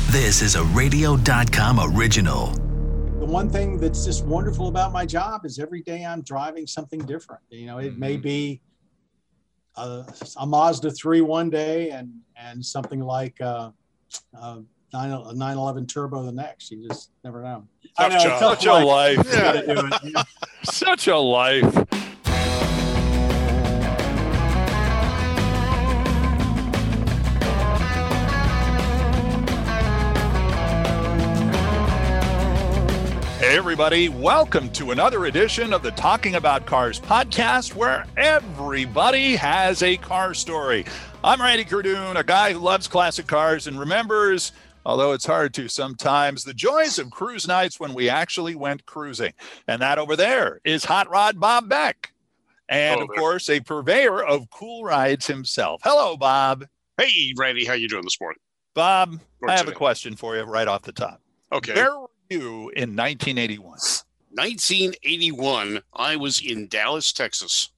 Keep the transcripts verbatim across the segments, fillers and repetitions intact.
This is a radio dot com original. The one thing that's just wonderful about my job is every day I'm driving something different. You know, it may be a, a Mazda three one day and and something like uh, uh, a nine eleven Turbo the next. You just never know. Tough I know, job. tough Such a life. You gotta do it, you know. Such a life. Hey everybody, welcome to another edition of the Talking About Cars podcast, where everybody has a car story. I'm Randy Cardoon, a guy who loves classic cars and remembers, although it's hard to sometimes, the joys of cruise nights when we actually went cruising. And that over there is Hot Rod Bob Beck. And Hello of there. course, a purveyor of cool rides himself. Hello, Bob. Hey, Randy, how you doing this morning? Bob, Or I have a today. question for you right off the top. Okay. Where were you in nineteen eighty-one? nineteen eighty-one, I was in Dallas, Texas.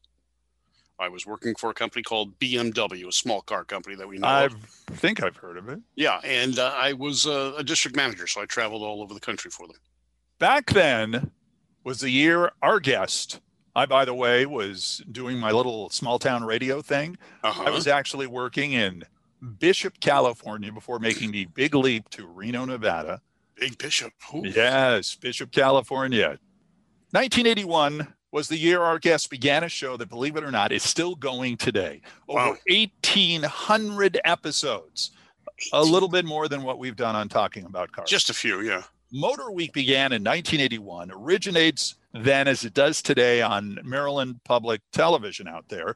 I was working for a company called B M W, a small car company that we know I of. think I've heard of it. Yeah, and uh, I was uh, a district manager, so I traveled all over the country for them. Back then was the year our guest, I, by the way, was doing my little small town radio thing. Uh-huh. I was actually working in Bishop, California before making the big leap to Reno, Nevada. Big Bishop. Ooh. Yes, Bishop, California. nineteen eighty-one was the year our guest began a show that, believe it or not, is still going today. Over Wow. eighteen hundred episodes, a little bit more than what we've done on Talking About Cars. Just a few, yeah. Motor Week began in nineteen eighty-one, originates then as it does today on Maryland Public Television out there.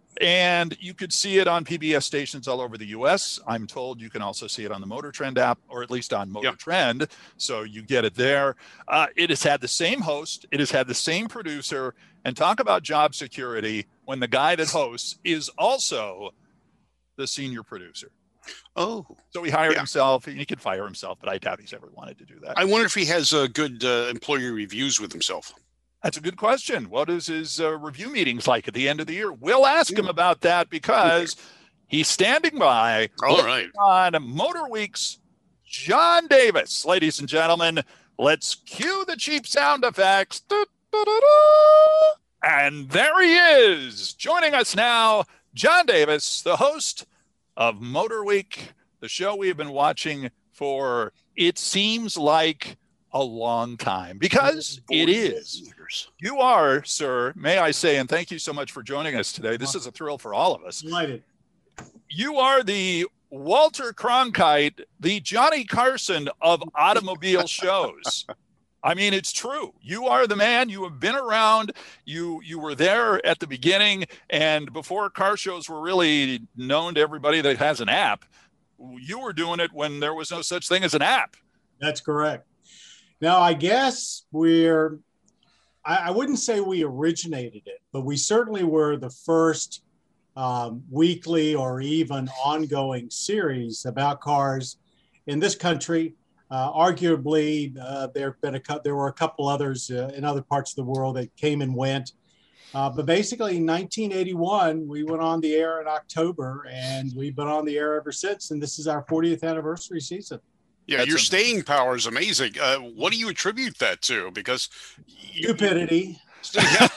And you could see it on P B S stations all over the U S. I'm told you can also see it on the Motor Trend app, or at least on Motor Yeah. Trend. So you get it there. Uh, it has had the same host. It has had the same producer. And talk about job security when the guy that hosts is also the senior producer. Oh, So he hired Yeah. himself. He could fire himself, but I doubt he's ever wanted to do that. I wonder if he has uh, good uh, employee reviews with himself. That's a good question. What is his uh, review meetings like at the end of the year? We'll ask him about that because he's standing by All right. on Motor Week's John Davis. Ladies and gentlemen, let's cue the cheap sound effects. Da-da-da-da. And there he is, joining us now, John Davis, the host of Motor Week, the show we've been watching for, it seems like, a long time, because it is. Years. You are, sir, may I say, and thank you so much for joining us today. This is a thrill for all of us. Delighted. You are the Walter Cronkite, the Johnny Carson of automobile shows. I mean, it's true. You are the man. You have been around. You you were there at the beginning, and before car shows were really known to everybody that has an app. You were doing it when there was no such thing as an app. That's correct. Now, I guess we're, I, I wouldn't say we originated it, but we certainly were the first um, weekly or even ongoing series about cars in this country. Uh, arguably, uh, there have been a cou- there were a couple others uh, in other parts of the world that came and went. Uh, but basically, in nineteen eighty-one, we went on the air in October, and we've been on the air ever since. And this is our fortieth anniversary season. Yeah, That's your a- staying power is amazing. Uh, what do you attribute that to? Because you, Stupidity. yeah,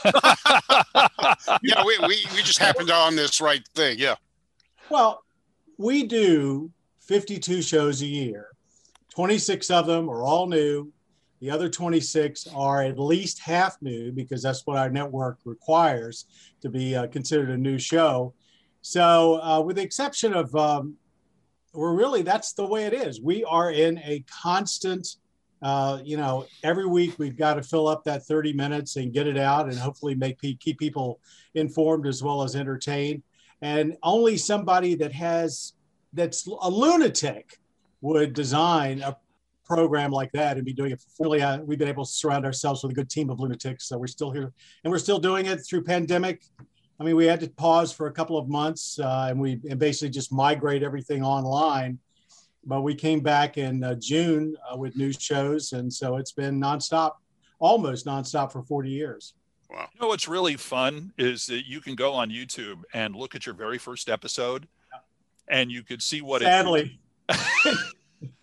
yeah we, we, we just happened on this right thing. Yeah. Well, we do fifty-two shows a year. twenty-six of them are all new. The other twenty-six are at least half new because that's what our network requires to be uh, considered a new show. So uh, with the exception of, um, we're really, that's the way it is. We are in a constant, uh, you know, every week we've got to fill up that thirty minutes and get it out and hopefully make pe- keep people informed as well as entertained. And only somebody that has, that's a lunatic would design a program like that and be doing it for fully. Uh, we've been able to surround ourselves with a good team of lunatics. So we're still here and we're still doing it through pandemic. I mean, we had to pause for a couple of months uh, and we and basically just migrate everything online. But we came back in uh, June uh, with new shows. And so it's been nonstop, almost nonstop for forty years. Wow. You know what's really fun is that you can go on YouTube and look at your very first episode, and you could see what Sadly. it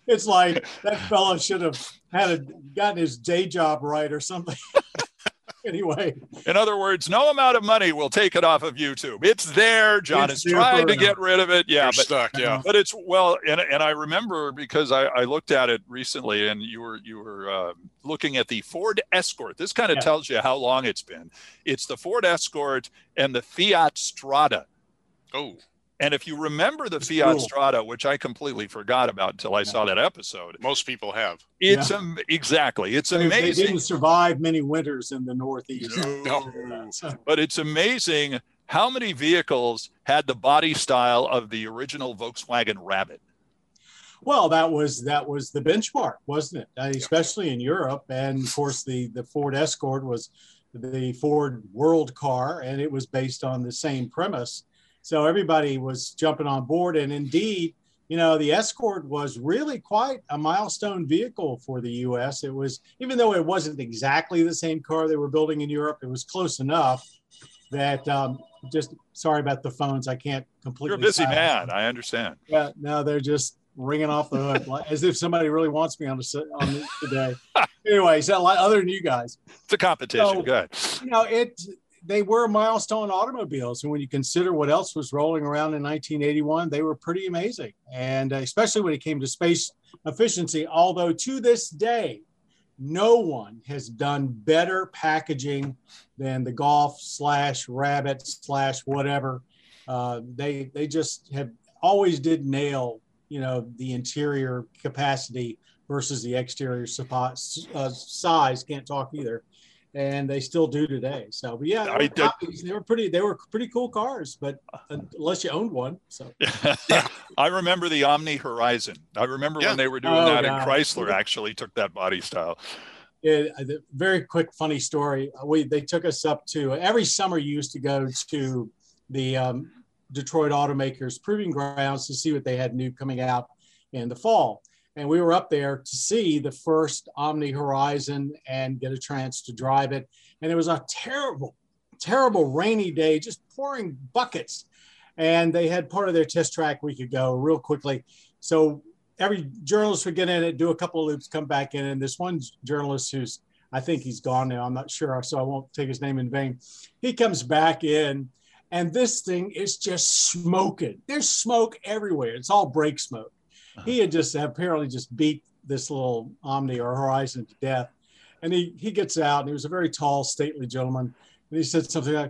It's like that fella should have had a, gotten his day job right or something. Anyway. In other words, no amount of money will take it off of YouTube. It's there. John It's is trying to super. get rid of it. Yeah, You're but stuck. Yeah. but it's well, and and I remember because I, I looked at it recently, and you were you were uh, looking at the Ford Escort. This kind of Yeah. tells you how long it's been. It's the Ford Escort and the Fiat Strada. Oh, And if you remember the It's Fiat cool. Strada, which I completely forgot about until I saw that episode, most people have. it's am- exactly it's They, they amazing. didn't survive many winters in the Northeast. No. So, But it's amazing how many vehicles had the body style of the original Volkswagen Rabbit. well, that was that was the benchmark, wasn't it? Uh, especially in Europe, and of course the the Ford Escort was the Ford World Car, and it was based on the same premise. So everybody was jumping on board, and indeed, you know, the Escort was really quite a milestone vehicle for the U S. It was, even though it wasn't exactly the same car they were building in Europe, it was close enough that um, just sorry about the phones. I can't completely. You're a busy silence man. them. I understand. Yeah, no, they're just ringing off the hook, like, as if somebody really wants me on, the, on the, today. Anyway, so like, other than you guys, It's a competition. So- Good. you know, it. They were milestone automobiles, and when you consider what else was rolling around in nineteen eighty-one, they were pretty amazing. And uh, especially when it came to space efficiency, although to this day, no one has done better packaging than the Golf slash Rabbit slash whatever. Uh, they they just have always did nail, you know, the interior capacity versus the exterior suppo- uh, size. Can't talk either. And they still do today. So, but yeah, they were, I did- copies. They were pretty. They were pretty cool cars, but unless you owned one, so I remember the Omni Horizon. I remember Yeah. when they were doing Oh, that, and God. Chrysler actually took that body style. it, a very quick funny story. We they took us up to every summer. You used to go to the um, Detroit automakers proving grounds to see what they had new coming out in the fall. And we were up there to see the first Omni Horizon and get a chance to drive it. And it was a terrible, terrible rainy day, just pouring buckets. And they had part of their test track we could go real quickly. So every journalist would get in it, do a couple of loops, come back in. And this one journalist who's, I think he's gone now, I'm not sure, so I won't take his name in vain. He comes back in, and this thing is just smoking. There's smoke everywhere. It's all brake smoke. He had just apparently just beat this little Omni or Horizon to death. And he, he gets out, and he was a very tall, stately gentleman. And he said something like,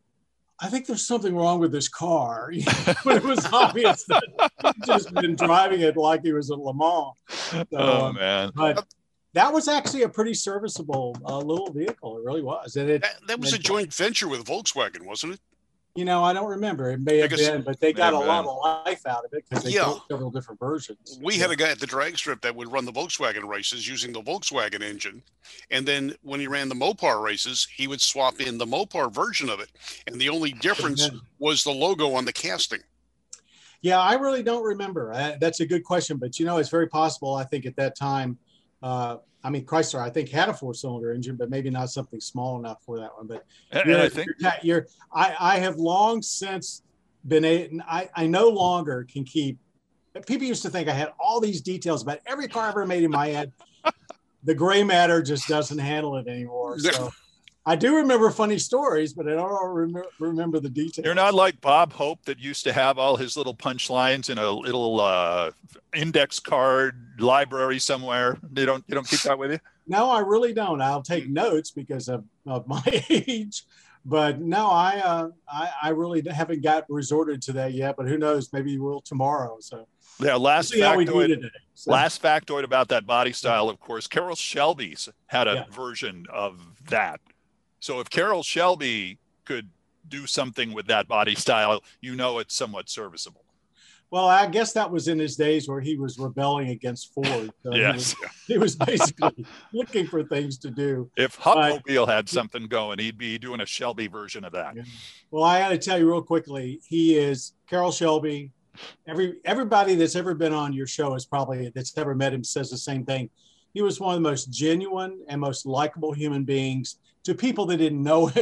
I think there's something wrong with this car. But it was obvious that he'd just been driving it like he was at Le Mans. So, Oh, um, man. but that was actually a pretty serviceable uh, little vehicle. It really was. And it, That, that was a joint venture with Volkswagen, wasn't it? you know, I don't remember. It may have I guess- been, but they got a May have lot been. of life out of it because they Yeah. built several different versions. We had a guy at the drag strip that would run the Volkswagen races using the Volkswagen engine. And then when he ran the Mopar races, he would swap in the Mopar version of it. And the only difference Yeah. was the logo on the casting. Yeah, I really don't remember. Uh, that's a good question, but you know, it's very possible. I think at that time, uh, I mean, Chrysler, I think had a four-cylinder engine, but maybe not something small enough for that one. But And, and you're, I think you're, you're I, I have long since been a, I, I no longer can keep. People used to think I had all these details about every car ever made in my head. The gray matter just doesn't handle it anymore. So I do remember funny stories, but I don't remember, remember the details. you're not like Bob Hope that used to have all his little punchlines in a little uh, index card library somewhere. You don't you don't keep that with you? No, I really don't. I'll take notes because of, of my age, but no, I, uh, I I really haven't got resorted to that yet. But who knows? Maybe we'll tomorrow. So Yeah. we'll Last see how we do factoid. today. So, Last factoid about that body style, of course, Carroll Shelby's had a Yeah. version of that. So if Carroll Shelby could do something with that body style, you know it's somewhat serviceable. well, I guess that was in his days where he was rebelling against Ford. So Yes. he was, he was basically looking for things to do. If Hupmobile had something going, he'd be doing a Shelby version of that. Yeah. Well, I got to tell you real quickly, he is Carroll Shelby. Every everybody that's ever been on your show is probably that's ever met him says the same thing. He was one of the most genuine and most likable human beings to people that didn't know him.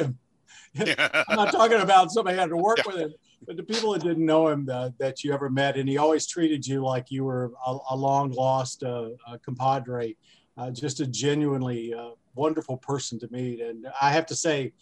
I'm not talking about somebody who had to work yeah. with him, but the people that didn't know him uh, that you ever met, and he always treated you like you were a, a long lost uh, uh, compadre, uh, just a genuinely uh, wonderful person to meet. And I have to say,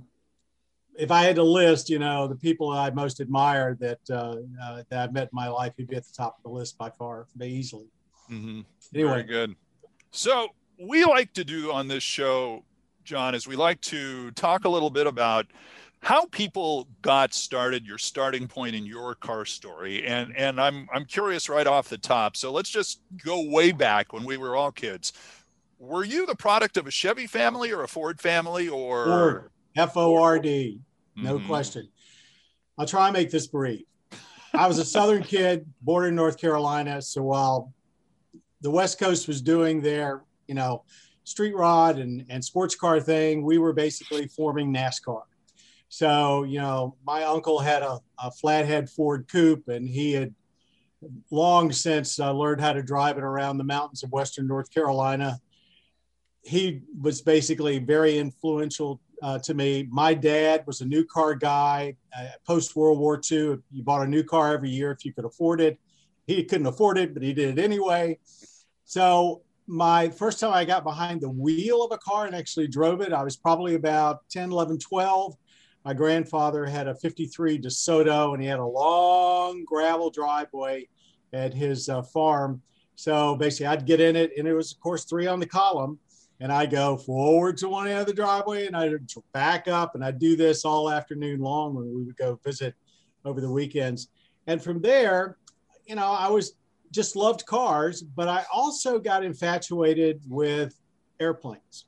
if I had to list, you know, the people that I most admire that uh, uh, that I've met in my life, he'd be at the top of the list by far, easily. Mm-hmm. Anyway, very good. So we like to do on this show, John, is we like to talk a little bit about how people got started, your starting point in your car story. And and I'm I'm curious right off the top. So let's just go way back when we were all kids. Were you the product of a Chevy family or a Ford family or Ford, F O R D, no mm-hmm. question. I'll try and make this brief. I was a Southern kid, born in North Carolina. So while the West Coast was doing their, you know, street rod and, and sports car thing, we were basically forming NASCAR. So, you know, my uncle had a, a flathead Ford coupe, and he had long since uh, learned how to drive it around the mountains of Western North Carolina. He was basically very influential uh, to me. My dad was a new car guy. Uh, post-World War Two, you bought a new car every year if you could afford it. He couldn't afford it, but he did it anyway. So my first time I got behind the wheel of a car and actually drove it, I was probably about ten, eleven, twelve. My grandfather had a fifty-three DeSoto, and he had a long gravel driveway at his uh, farm. So basically I'd get in it, and it was, of course, three on the column. And I go forward to one end of the driveway, and I'd back up, and I'd do this all afternoon long when we would go visit over the weekends. And from there, you know, I was just loved cars, but I also got infatuated with airplanes.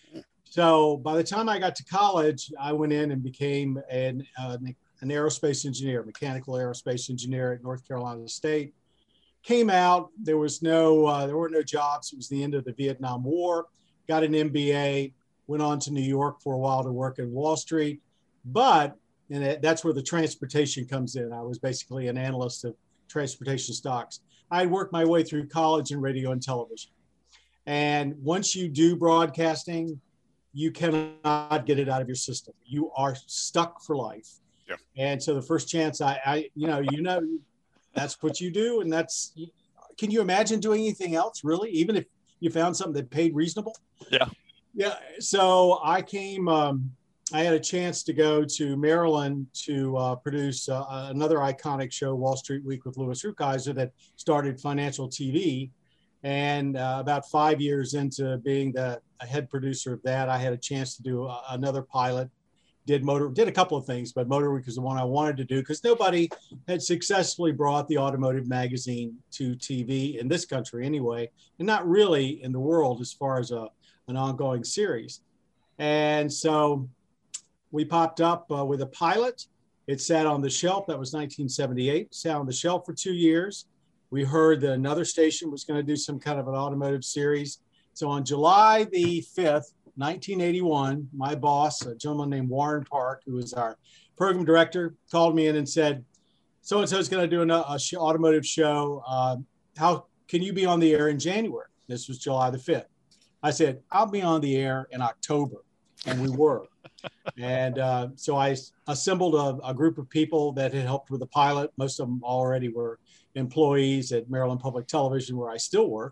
So by the time I got to college, I went in and became an, uh, an aerospace engineer, mechanical aerospace engineer at North Carolina State. Came out, there was no, uh, there were no jobs. It was the end of the Vietnam War. Got an M B A, went on to New York for a while to work in Wall Street. But, and it, that's where the transportation comes in. I was basically an analyst of transportation stocks. I had worked my way through college in radio and television. And once you do broadcasting, you cannot get it out of your system. You are stuck for life. Yeah. And so the first chance I, I, you know, you know, that's what you do. And that's, can you imagine doing anything else really? Even if you found something that paid reasonable? Yeah. Yeah. So I came, um, I had a chance to go to Maryland to uh, produce uh, another iconic show, Wall Street Week with Louis Rukeyser, that started Financial T V. And uh, about five years into being the head producer of that, I had a chance to do a, another pilot. Did motor, did a couple of things, but Motor Week was the one I wanted to do because nobody had successfully brought the automotive magazine to T V in this country anyway, and not really in the world as far as a, an ongoing series. And so we popped up uh, with a pilot. It sat on the shelf. That was nineteen seventy-eight. Sat on the shelf for two years. We heard that another station was going to do some kind of an automotive series. So on July the fifth, nineteen eighty-one, my boss, a gentleman named Warren Park, who was our program director, called me in and said, so-and-so is going to do an a sh- automotive show. Uh, how can you be on the air in January? This was July the fifth. I said, I'll be on the air in October. And we were. And uh, so I assembled a, a group of people that had helped with the pilot. Most of them already were employees at Maryland Public Television, where I still work.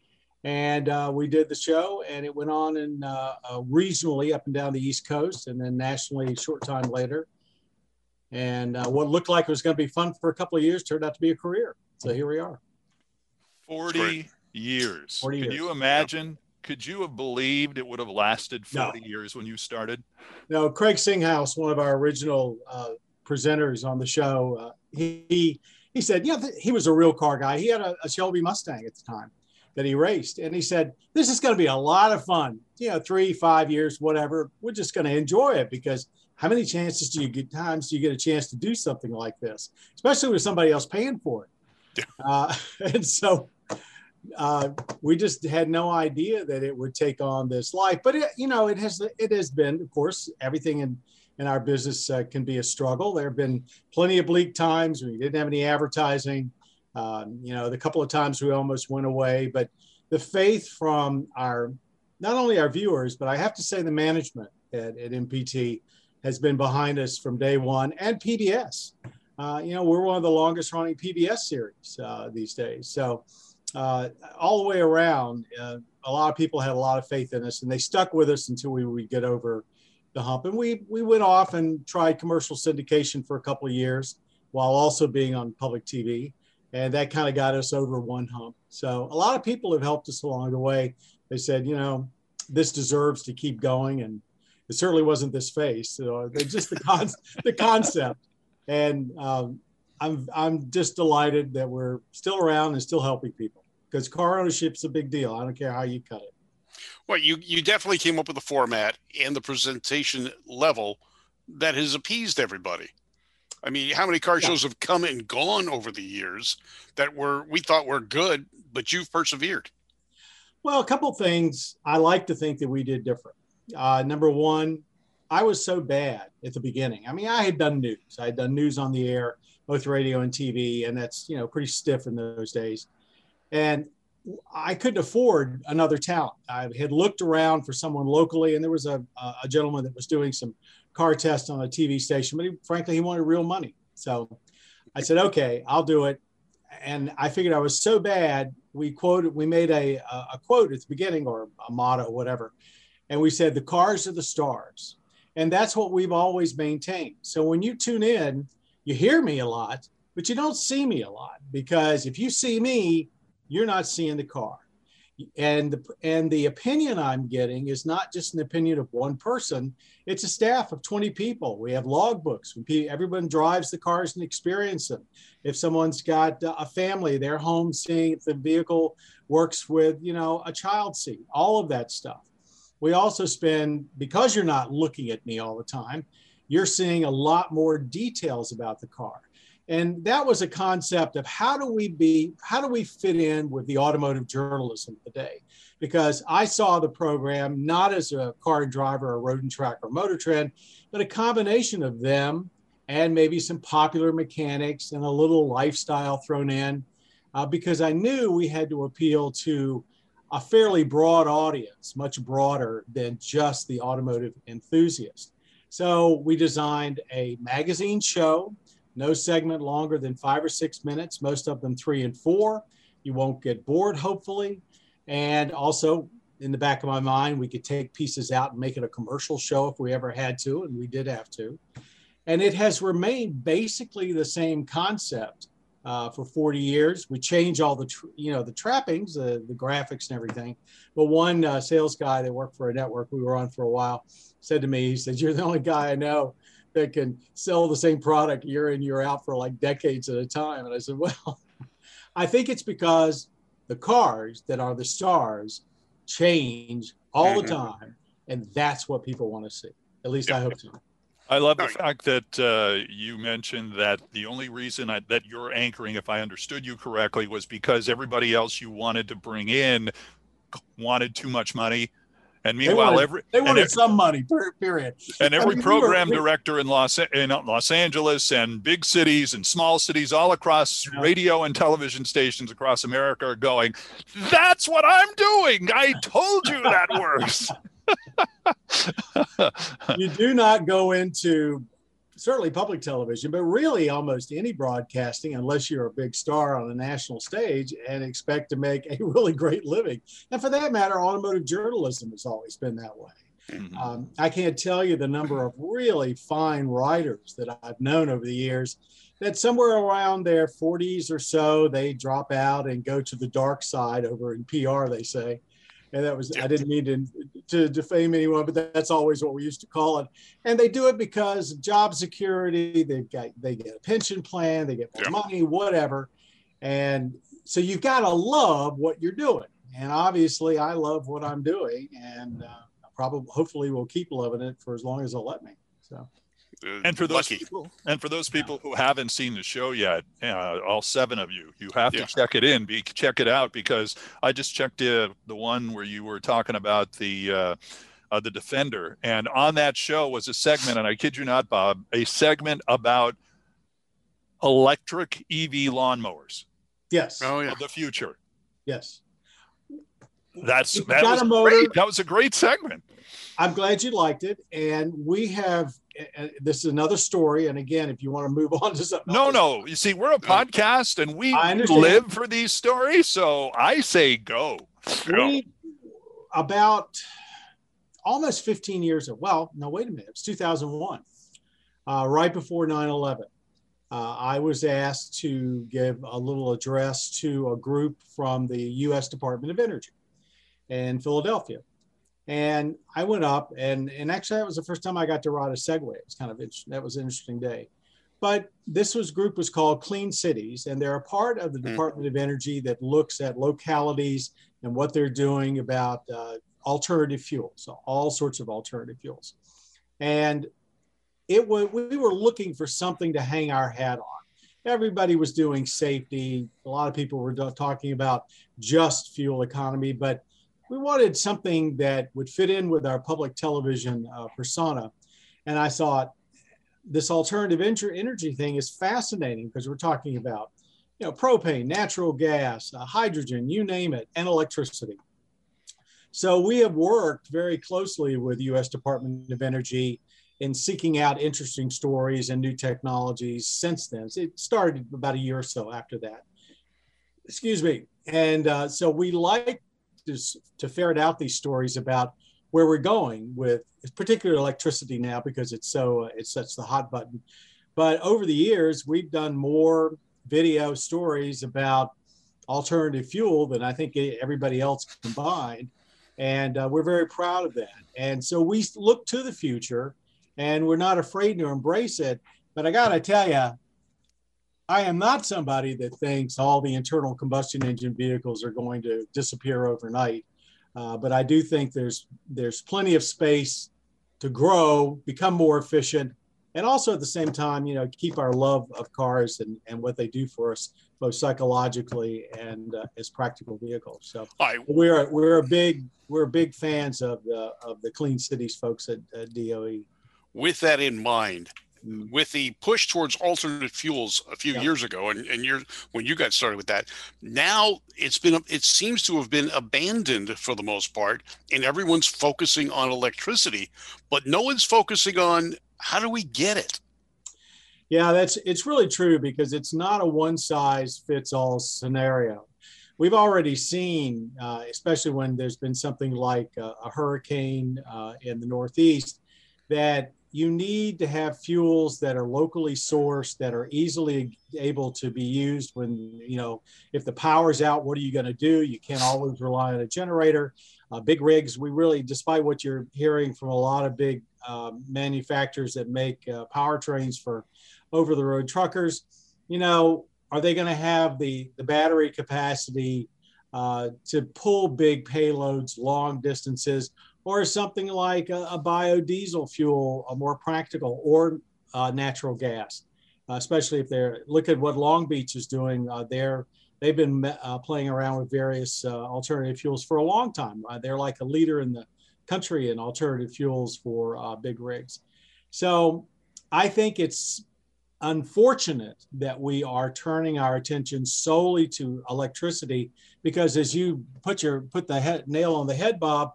And uh, we did the show, and it went on and uh, uh, regionally up and down the East Coast, and then nationally a short time later. And uh, what looked like it was going to be fun for a couple of years turned out to be a career. So here we are. forty years. forty Can years. you imagine? Could you have believed it would have lasted forty No. years when you started? No, Craig Singhouse, one of our original uh, presenters on the show, uh, he he said, yeah, th- he was a real car guy. He had a, a Shelby Mustang at the time that he raced. And he said, this is going to be a lot of fun. You know, three, five years, whatever. We're just going to enjoy it because how many chances do you get, times do you get a chance to do something like this, especially with somebody else paying for it? Yeah. Uh, and so uh, we just had no idea that it would take on this life. But, it, you know, it has it has been, of course, everything in, in our business uh, can be a struggle. There have been plenty of bleak times when we didn't have any advertising. Um, you know, the couple of times we almost went away, but the faith from our, not only our viewers, but I have to say the management at, at M P T has been behind us from day one, and P B S. Uh, you know, we're one of the longest running P B S series uh, these days. So uh, all the way around, uh, a lot of people had a lot of faith in us, and they stuck with us until we would get over the hump. And we we went off and tried commercial syndication for a couple of years while also being on public T V. And that kind of got us over one hump. So a lot of people have helped us along the way. They said, you know, this deserves to keep going. And it certainly wasn't this face. So they just the, con- the concept. And um, I'm I'm just delighted that we're still around and still helping people, because car ownership's a big deal. I don't care how you cut it. Well, you, you definitely came up with a format and the presentation level that has appeased everybody. I mean, how many car shows have come and gone over the years that were we thought were good, but you've persevered? Well, a couple things I like to think that we did different. Uh, number one, I was so bad at the beginning. I mean, I had done news. I had done news on the air, both radio and T V, and that's, you know, pretty stiff in those days. And I couldn't afford another talent. I had looked around for someone locally, and there was a, a gentleman that was doing some car tests on a T V station, but he, frankly, he wanted real money. So I said, okay, I'll do it. And I figured I was so bad, we quoted, we made a, a quote at the beginning, or a motto, whatever. And we said, the cars are the stars. And that's what we've always maintained. So when you tune in, you hear me a lot, but you don't see me a lot, because if you see me, you're not seeing the car. And the, and the opinion I'm getting is not just an opinion of one person. It's a staff of twenty people. We have logbooks. When people, everyone drives the cars and experience them. If someone's got a family, they're home seeing if the vehicle works with, you know, a child seat, all of that stuff. We also spend, because you're not looking at me all the time, you're seeing a lot more details about the car. And that was a concept of how do we be, how do we fit in with the automotive journalism today? Because I saw the program not as a car and driver or road and track or motor trend, but a combination of them and maybe some popular mechanics and a little lifestyle thrown in, uh, because I knew we had to appeal to a fairly broad audience, much broader than just the automotive enthusiast. So we designed a magazine show. No segment longer than five or six minutes, most of them three and four. You won't get bored, hopefully. And also, in the back of my mind, we could take pieces out and make it a commercial show if we ever had to, and we did have to. And it has remained basically the same concept uh, for forty years. We change all the, tr- you know, the trappings, uh, the graphics and everything. But one uh, sales guy that worked for a network we were on for a while said to me, he said, "You're the only guy I know that can sell the same product year in, year out for like decades at a time." And I said, well, I think it's because the cars that are the stars change all mm-hmm. the time. And that's what people want to see. At least yeah. I hope so. I love the fact that uh, you mentioned that the only reason I, that you're anchoring, if I understood you correctly, was because everybody else you wanted to bring in wanted too much money. And meanwhile, they wanted, every they wanted every, some money, period. And every I mean, program we were, director in Los in Los Angeles and big cities and small cities all across yeah. radio and television stations across America are going, "That's what I'm doing. I told you that works." You do not go into certainly public television, but really almost any broadcasting, unless you're a big star on a national stage, and expect to make a really great living. And for that matter, automotive journalism has always been that way. Mm-hmm. Um, I can't tell you the number of really fine writers that I've known over the years that somewhere around their forties or so, they drop out and go to the dark side over in P R, they say. And that was, I didn't mean to, to defame anyone, but that's always what we used to call it. And they do it because of job security, they've got, they get a pension plan, they get more yeah. money, whatever. And so you've got to love what you're doing. And obviously I love what I'm doing, and uh, I probably, hopefully will keep loving it for as long as they'll let me. So. And for those people, and for those people who haven't seen the show yet, uh, all seven of you, you have to yeah. check it in, be check it out, because I just checked uh, the one where you were talking about the uh, uh, the Defender, and on that show was a segment, and I kid you not, Bob, a segment about electric E V lawnmowers. Yes. Oh yeah. Of the future. Yes. That's that was great. That was a great segment. I'm glad you liked it. And we have, uh, this is another story. And again, if you want to move on to something No, else, no. You see, we're a podcast and we I understand. live for these stories. So I say go. We, about almost fifteen years ago, well, no, wait a minute. It was two thousand one, uh, right before nine eleven. Uh, I was asked to give a little address to a group from the U S Department of Energy in Philadelphia. And I went up, and, and actually that was the first time I got to ride a Segway. It was kind of interesting. That was an interesting day. But this was group was called Clean Cities, and they're a part of the mm. Department of Energy that looks at localities and what they're doing about uh, alternative fuels, so all sorts of alternative fuels. And it was, we were looking for something to hang our hat on. Everybody was doing safety. A lot of people were talking about just fuel economy, but we wanted something that would fit in with our public television uh, persona. And I thought this alternative energy thing is fascinating because we're talking about, you know, propane, natural gas, uh, hydrogen, you name it, and electricity. So we have worked very closely with the U S Department of Energy in seeking out interesting stories and new technologies since then. It started about a year or so after that. Excuse me. And uh, so we like to, to ferret out these stories about where we're going with particularly electricity now because it's so, uh, it's such the hot button. But over the years, we've done more video stories about alternative fuel than I think everybody else combined. And uh, we're very proud of that. And so we look to the future and we're not afraid to embrace it. But I got to tell you, I am not somebody that thinks all the internal combustion engine vehicles are going to disappear overnight. Uh, but I do think there's there's plenty of space to grow, become more efficient, and also at the same time, you know, keep our love of cars and, and what they do for us, both psychologically and uh, as practical vehicles. So I, we're we're a big we're big fans of the of the Clean Cities folks at, at D O E. With that in mind, with the push towards alternate fuels a few yeah. years ago, and, and you're when you got started with that, now it's been it seems to have been abandoned for the most part, and everyone's focusing on electricity, but no one's focusing on how do we get it. Yeah, that's it's really true because it's not a one size fits all scenario. We've already seen, uh, especially when there's been something like a, a hurricane uh, in the Northeast, that you need to have fuels that are locally sourced, that are easily able to be used when, you know, if the power's out, what are you going to do? You can't always rely on a generator. Uh, big rigs, we really, despite what you're hearing from a lot of big uh, manufacturers that make uh, powertrains for over-the-road truckers, you know, are they going to have the, the battery capacity uh, to pull big payloads long distances? Or is something like a, a biodiesel fuel a more practical, or uh, natural gas, uh, especially if they're, look at what Long Beach is doing. Uh, they're, they've been uh, playing around with various uh, alternative fuels for a long time. Uh, they're like a leader in the country in alternative fuels for uh, big rigs. So I think it's unfortunate that we are turning our attention solely to electricity because as you put your, put the head, nail on the head, Bob,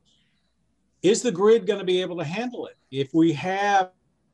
is the grid going to be able to handle it? If we have,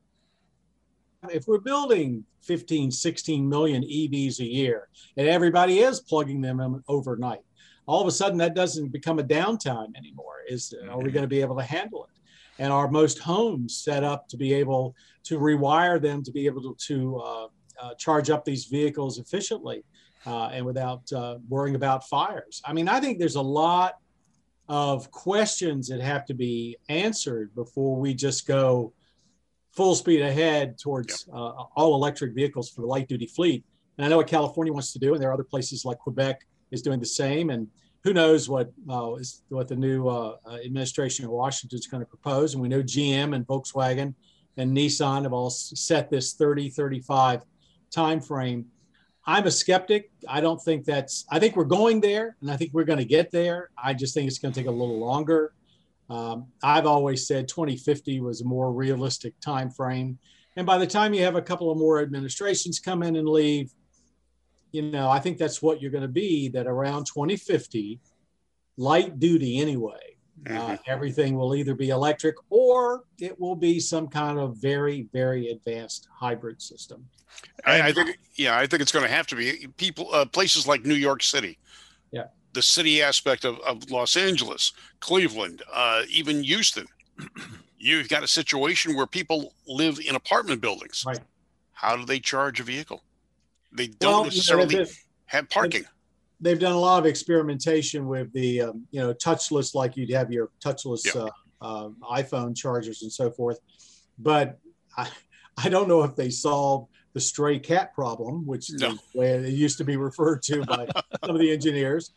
if we're building fifteen, sixteen million E Vs a year and everybody is plugging them in overnight, all of a sudden that doesn't become a downtime anymore. Is, are we going to be able to handle it? And are most homes set up to be able to rewire them to be able to, to uh, uh, charge up these vehicles efficiently uh, and without uh, worrying about fires? I mean, I think there's a lot of questions that have to be answered before we just go full speed ahead towards yep. uh, all electric vehicles for the light duty fleet. And I know what California wants to do, and there are other places like Quebec is doing the same. And who knows what uh, is what the new uh, administration in Washington is going to propose. And we know G M and Volkswagen and Nissan have all set this thirty thirty-five timeframe. I'm a skeptic. I don't think that's, I think we're going there and I think we're going to get there. I just think it's going to take a little longer. Um, I've always said twenty fifty was a more realistic time frame. And by the time you have a couple of more administrations come in and leave, you know, I think that's what you're going to be, that around twenty fifty, light duty anyway, Uh, everything will either be electric or it will be some kind of very, very advanced hybrid system. I, I think, yeah, I think it's going to have to be people, uh, places like New York City. Yeah. The city aspect of, of Los Angeles, Cleveland, uh, even Houston. You've got a situation where people live in apartment buildings. Right. How do they charge a vehicle? They don't Well, necessarily you know, have parking. They've done a lot of experimentation with the, um, you know, touchless, like you'd have your touchless Yeah. uh, uh, iPhone chargers and so forth. But I, I don't know if they solved the stray cat problem, which No. is the way it used to be referred to by some of the engineers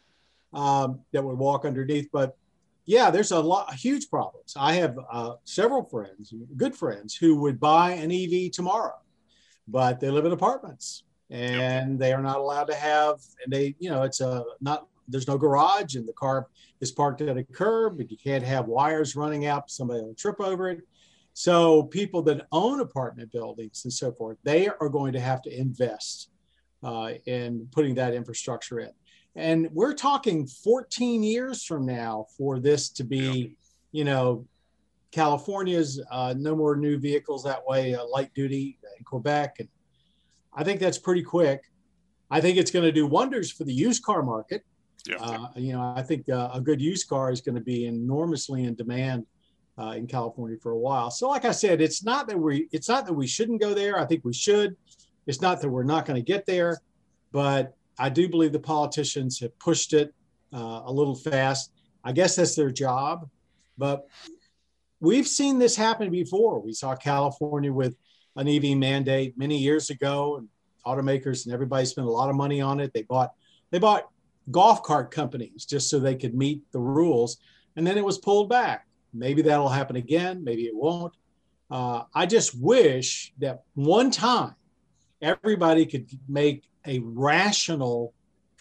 um, that would walk underneath. But yeah, there's a lot, huge problems. I have uh, several friends, good friends, who would buy an E V tomorrow, but they live in apartments. And they are not allowed to have, and they, you know, it's a not, there's no garage and the car is parked at a curb, but you can't have wires running out, somebody will trip over it. So people that own apartment buildings and so forth, they are going to have to invest uh, in putting that infrastructure in. And we're talking fourteen years from now for this to be, Yeah. you know, California's uh, no more new vehicles that way, uh, light duty in Quebec. And I think that's pretty quick. I think it's going to do wonders for the used car market. Yeah. Uh, you know, I think uh, a good used car is going to be enormously in demand uh, in California for a while. So, like I said, it's not that we it's not that we shouldn't go there. I think we should. It's not that we're not going to get there, but I do believe the politicians have pushed it uh, a little fast. I guess that's their job, but we've seen this happen before. We saw California with an E V mandate many years ago, and automakers and everybody spent a lot of money on it. They bought they bought golf cart companies just so they could meet the rules, and then it was pulled back. Maybe that'll happen again. Maybe it won't. Uh, I just wish that one time everybody could make a rational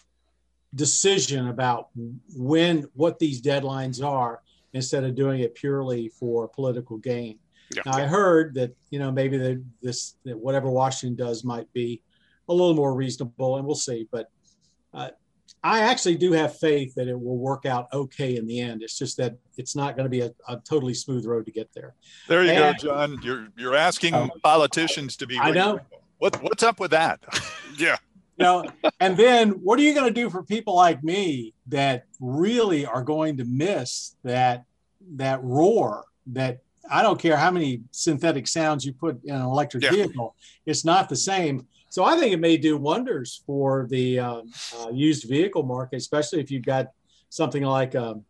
decision about when what these deadlines are instead of doing it purely for political gain. Yeah. Now, I heard that, you know, maybe the, this, that whatever Washington does might be a little more reasonable, and we'll see. But uh, I actually do have faith that it will work out okay in the end. It's just that it's not going to be a, a totally smooth road to get there. There you And- go, John. You're you're asking Oh. politicians to be. I know. What what's up with that? Yeah. You know, and then what are you going to do for people like me that really are going to miss that that roar that I don't care how many synthetic sounds you put in an electric Yeah. vehicle, it's not the same. So I think it may do wonders for the uh, uh, used vehicle market, especially if you've got something like, um,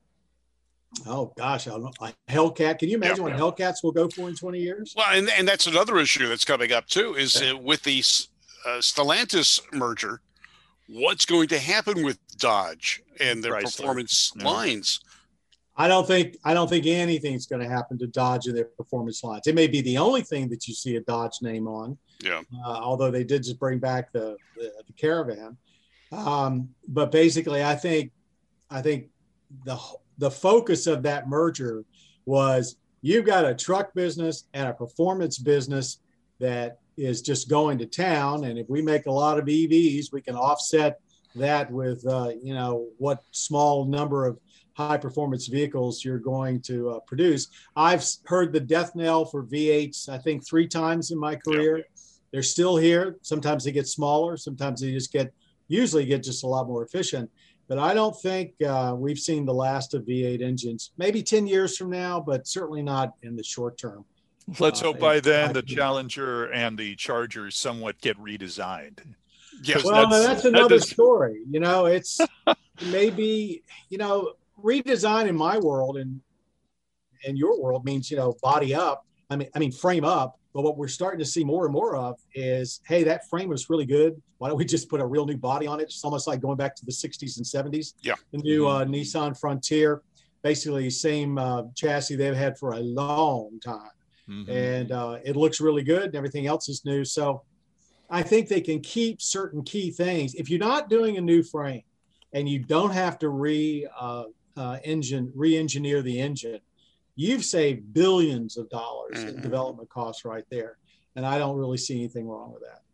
oh gosh, I don't know, a Hellcat. Can you imagine Yeah. what Hellcats will go for in twenty years? Well, and, and that's another issue that's coming up too, is uh, with the uh, Stellantis merger, what's going to happen with Dodge and their Chrysler. performance Yeah. lines? I don't think I don't think anything's going to happen to Dodge and their performance lines. It may be the only thing that you see a Dodge name on. Yeah. Uh, although they did just bring back the the, the Caravan, um, but basically, I think I think the the focus of that merger was you've got a truck business and a performance business that is just going to town, and if we make a lot of E Vs, we can offset that with uh, you know what small number of high performance vehicles you're going to uh, produce. I've heard the death knell for V eights, I think three times in my career. Yeah. They're still here. Sometimes they get smaller. Sometimes they just get, usually get just a lot more efficient. But I don't think uh, we've seen the last of V eight engines, maybe ten years from now, but certainly not in the short term. Let's Uh, hope by then I- the Challenger and the Charger somewhat get redesigned. Yeah. 'Cause Well, that's- that's, that another is- story. You know, it's maybe, you know, redesign in my world and in your world means, you know, body up. I mean, I mean, frame up. But what we're starting to see more and more of is, hey, that frame was really good. Why don't we just put a real new body on it? It's almost like going back to the sixties and seventies. Yeah. The new uh, Nissan Frontier, basically same uh, chassis they've had for a long time. Mhm. And uh, it looks really good and everything else is new. So I think they can keep certain key things. If you're not doing a new frame and you don't have to re uh, uh, engine, re-engineer the engine, you've saved billions of dollars Mhm. in development costs right there. And I don't really see anything wrong with that.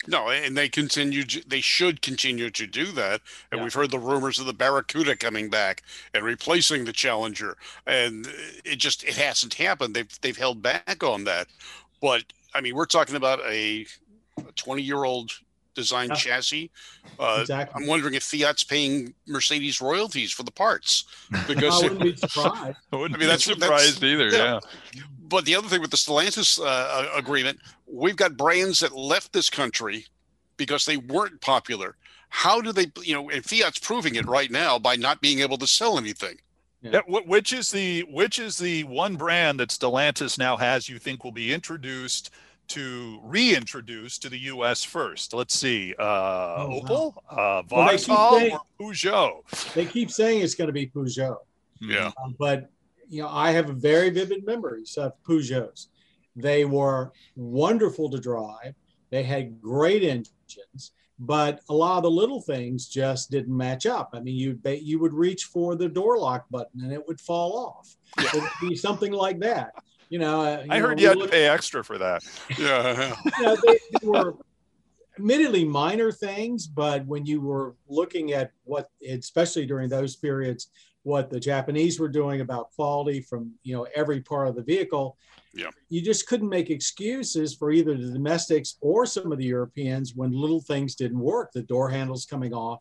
No, and they continue. To, they should continue to do that. And Yeah. we've heard the rumors of the Barracuda coming back and replacing the Challenger, and it just it hasn't happened. They've they've held back on that. But I mean, we're talking about a twenty-year-old design Yeah. chassis. Uh, Exactly. I'm wondering if Fiat's paying Mercedes royalties for the parts because I wouldn't be surprised. I wouldn't I mean, be that's- surprised that's- either. yeah. Yeah. But the other thing with the Stellantis uh, agreement, we've got brands that left this country because they weren't popular. How do they, you know, and Fiat's proving it right now by not being able to sell anything. Yeah, wh- which is the which is the one brand that Stellantis now has you think will be introduced to reintroduced to the U S first? Let's see, uh, Oh, Opel, uh, Well, they keep Vauxhall, saying- or Peugeot. They keep saying it's going to be Peugeot. Yeah. Um, but you know, I have very vivid memories of Peugeots. They were wonderful to drive. They had great engines, but a lot of the little things just didn't match up. I mean, you you would reach for the door lock button and it would fall off. It would be something like that. You know, uh, you I know, heard we you had to look- pay extra for that. Yeah. you know, they, they were admittedly minor things, but when you were looking at what, especially during those periods, what the Japanese were doing about quality from, you know, every part of the vehicle, Yeah. you just couldn't make excuses for either the domestics or some of the Europeans when little things didn't work, the door handles coming off.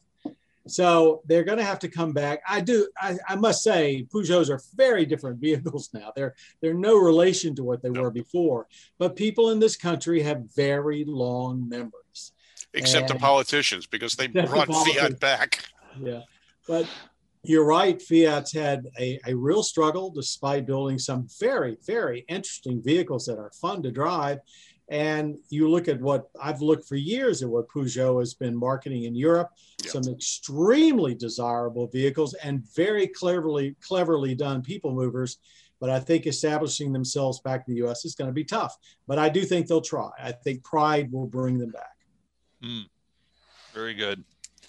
So they're going to have to come back. I do. I, I must say, Peugeots are very different vehicles now. They're they're no relation to what they No. were before. But people in this country have very long memories. Except the And- politicians, because they Except the brought politicians. Fiat back. Yeah, but you're right. Fiat's had a, a real struggle despite building some very, very interesting vehicles that are fun to drive. And you look at what I've looked for years at what Peugeot has been marketing in Europe, Yeah. some extremely desirable vehicles and very cleverly, cleverly done people movers. But I think establishing themselves back in the U S is going to be tough. But I do think they'll try. I think pride will bring them back. Mm, very good.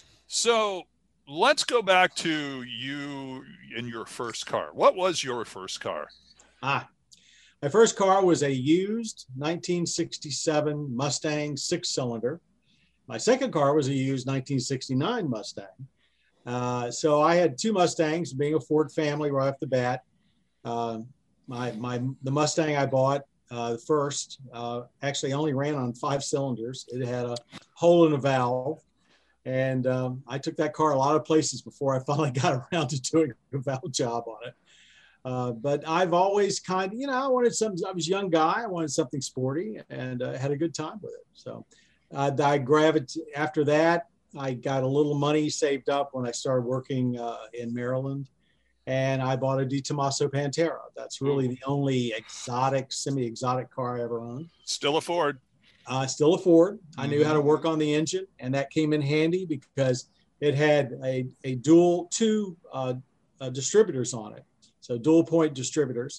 So let's go back to you in your first car. What was your first car? Ah, my first car was a used nineteen sixty-seven Mustang six-cylinder. My second car was a used nineteen sixty-nine Mustang. Uh, so I had two Mustangs, being a Ford family right off the bat. Uh, my my the Mustang I bought uh, first uh, actually only ran on five cylinders. It had a hole in a valve. And um, I took that car a lot of places before I finally got around to doing a valve job on it. Uh, but I've always kind of, you know, I wanted something, I was a young guy, I wanted something sporty and uh, had a good time with it. So uh, I gravitated, after that, I got a little money saved up when I started working uh, in Maryland. And I bought a Di Tommaso Pantera. That's really the only exotic, semi-exotic car I ever owned. Still a Ford. Uh, still a Ford. I knew how to work on the engine, and that came in handy because it had a, a dual two uh, uh, distributors on it, so dual point distributors,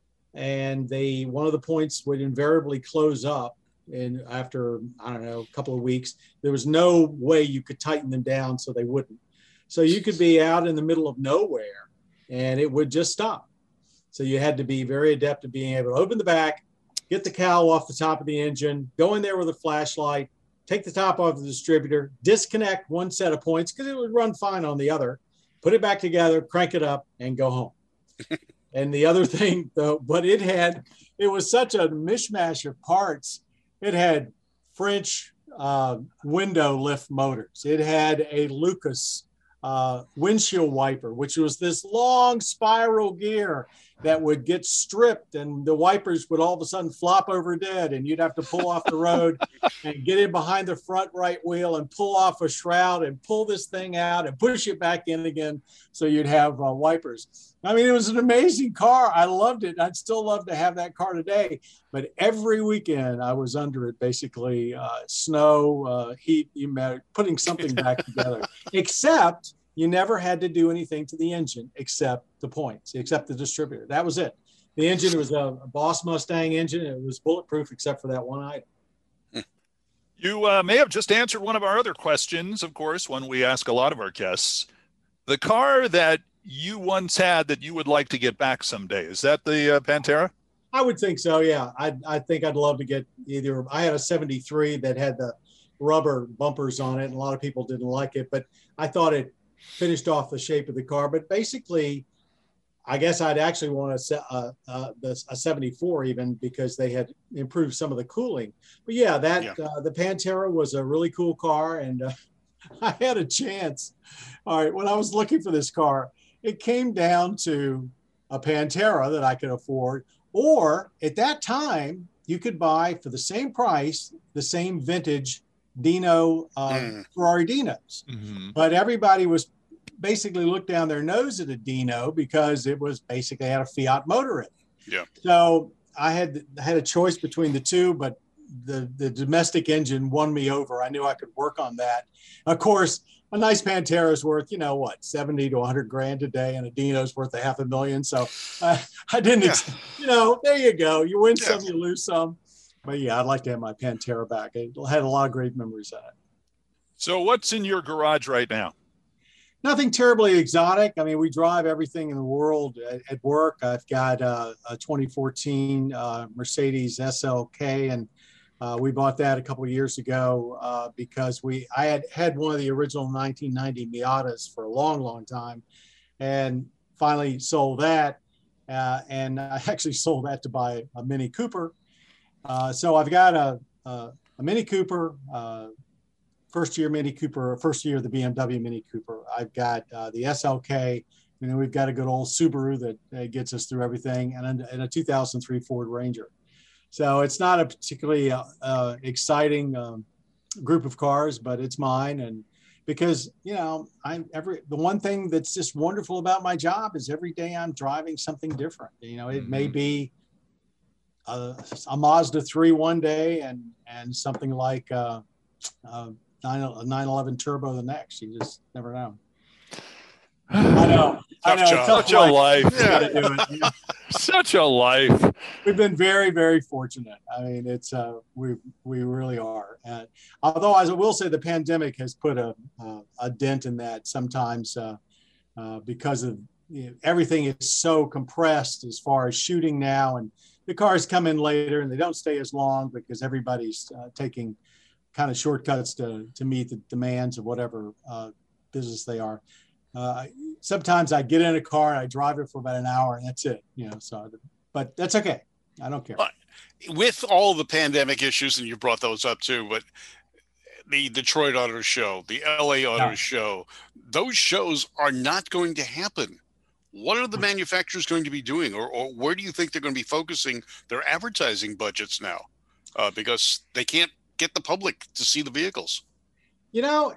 and they one of the points would invariably close up, and after I don't know a couple of weeks, there was no way you could tighten them down so they wouldn't. So you could be out in the middle of nowhere, and it would just stop. So you had to be very adept at being able to open the back, get the cowl off the top of the engine, go in there with a flashlight, take the top off the distributor, disconnect one set of points because it would run fine on the other, put it back together, crank it up, and go home. And the other thing, though, but it had, it was such a mishmash of parts. It had French uh, window lift motors. It had a Lucas uh, windshield wiper, which was this long spiral gear that would get stripped and the wipers would all of a sudden flop over dead and you'd have to pull off the road and get in behind the front right wheel and pull off a shroud and pull this thing out and push it back in again so you'd have uh, wipers. I mean, it was an amazing car. I loved it. I'd still love to have that car today. But every weekend I was under it, basically uh, snow, uh, heat, you know, putting something back together, except you never had to do anything to the engine except the points, except the distributor. That was it. The engine was a, a Boss Mustang engine. It was bulletproof except for that one item. You uh, may have just answered one of our other questions, of course, when we ask a lot of our guests. The car that you once had that you would like to get back someday, is that the uh, Pantera? I would think so, yeah. I I think I'd love to get either. I had a seventy-three that had the rubber bumpers on it, and a lot of people didn't like it, but I thought it finished off the shape of the car. But basically, I guess I'd actually want a, uh, uh, a seventy-four even, because they had improved some of the cooling. But yeah, that Yeah. Uh, the Pantera was a really cool car, and uh, I had a chance. All right, when I was looking for this car, it came down to a Pantera that I could afford, or at that time, you could buy for the same price the same vintage Dino uh, Mm. Ferrari Dinos. Mhm. But everybody was basically looked down their nose at a Dino because it was basically had a Fiat motor in it. Yeah. So I had had a choice between the two, but the the domestic engine won me over. I knew I could work on that. Of course, a nice Pantera is worth, you know, what, seventy to a hundred grand today, and a Dino's worth a half a million. So uh, I didn't, Yeah. ex- you know, there you go. You win Yeah. some, you lose some. But yeah, I'd like to have my Pantera back. It had a lot of great memories on it. So what's in your garage right now? Nothing terribly exotic. I mean, we drive everything in the world at, at work. I've got uh, a twenty fourteen uh, Mercedes S L K, and uh, we bought that a couple of years ago uh, because we I had had one of the original nineteen ninety Miatas for a long, long time, and finally sold that. Uh, and I actually sold that to buy a Mini Cooper. Uh, so I've got a, a, a Mini Cooper. Uh, First year Mini Cooper, first year of the B M W Mini Cooper. I've got uh, the S L K, and then we've got a good old Subaru that uh, gets us through everything, and a, and a two thousand three Ford Ranger. So it's not a particularly uh, uh, exciting um, group of cars, but it's mine. And because, you know, I'm every, the one thing that's just wonderful about my job is every day I'm driving something different. You know, it Mhm. may be a, a Mazda three one day and, and something like, uh, uh, nine eleven Turbo the next. You just never know. I know. I Tough know. job. Tough Such a life. You gotta do it. You know, Such a life. we've been very, very fortunate. I mean, it's uh, we we really are. And although I will say the pandemic has put a uh, a dent in that sometimes uh, uh, because of, you know, everything is so compressed as far as shooting now, and the cars come in later and they don't stay as long because everybody's uh, taking kind of shortcuts to, to meet the demands of whatever uh, business they are. Uh, sometimes I get in a car and I drive it for about an hour and that's it, you know, so, but that's okay. I don't care. Uh, With all the pandemic issues, and you brought those up too, but the Detroit Auto Show, the L A Auto Yeah. Show, those shows are not going to happen. What are the manufacturers going to be doing, or, or where do you think they're going to be focusing their advertising budgets now? Uh, because they can't get the public to see the vehicles. You know,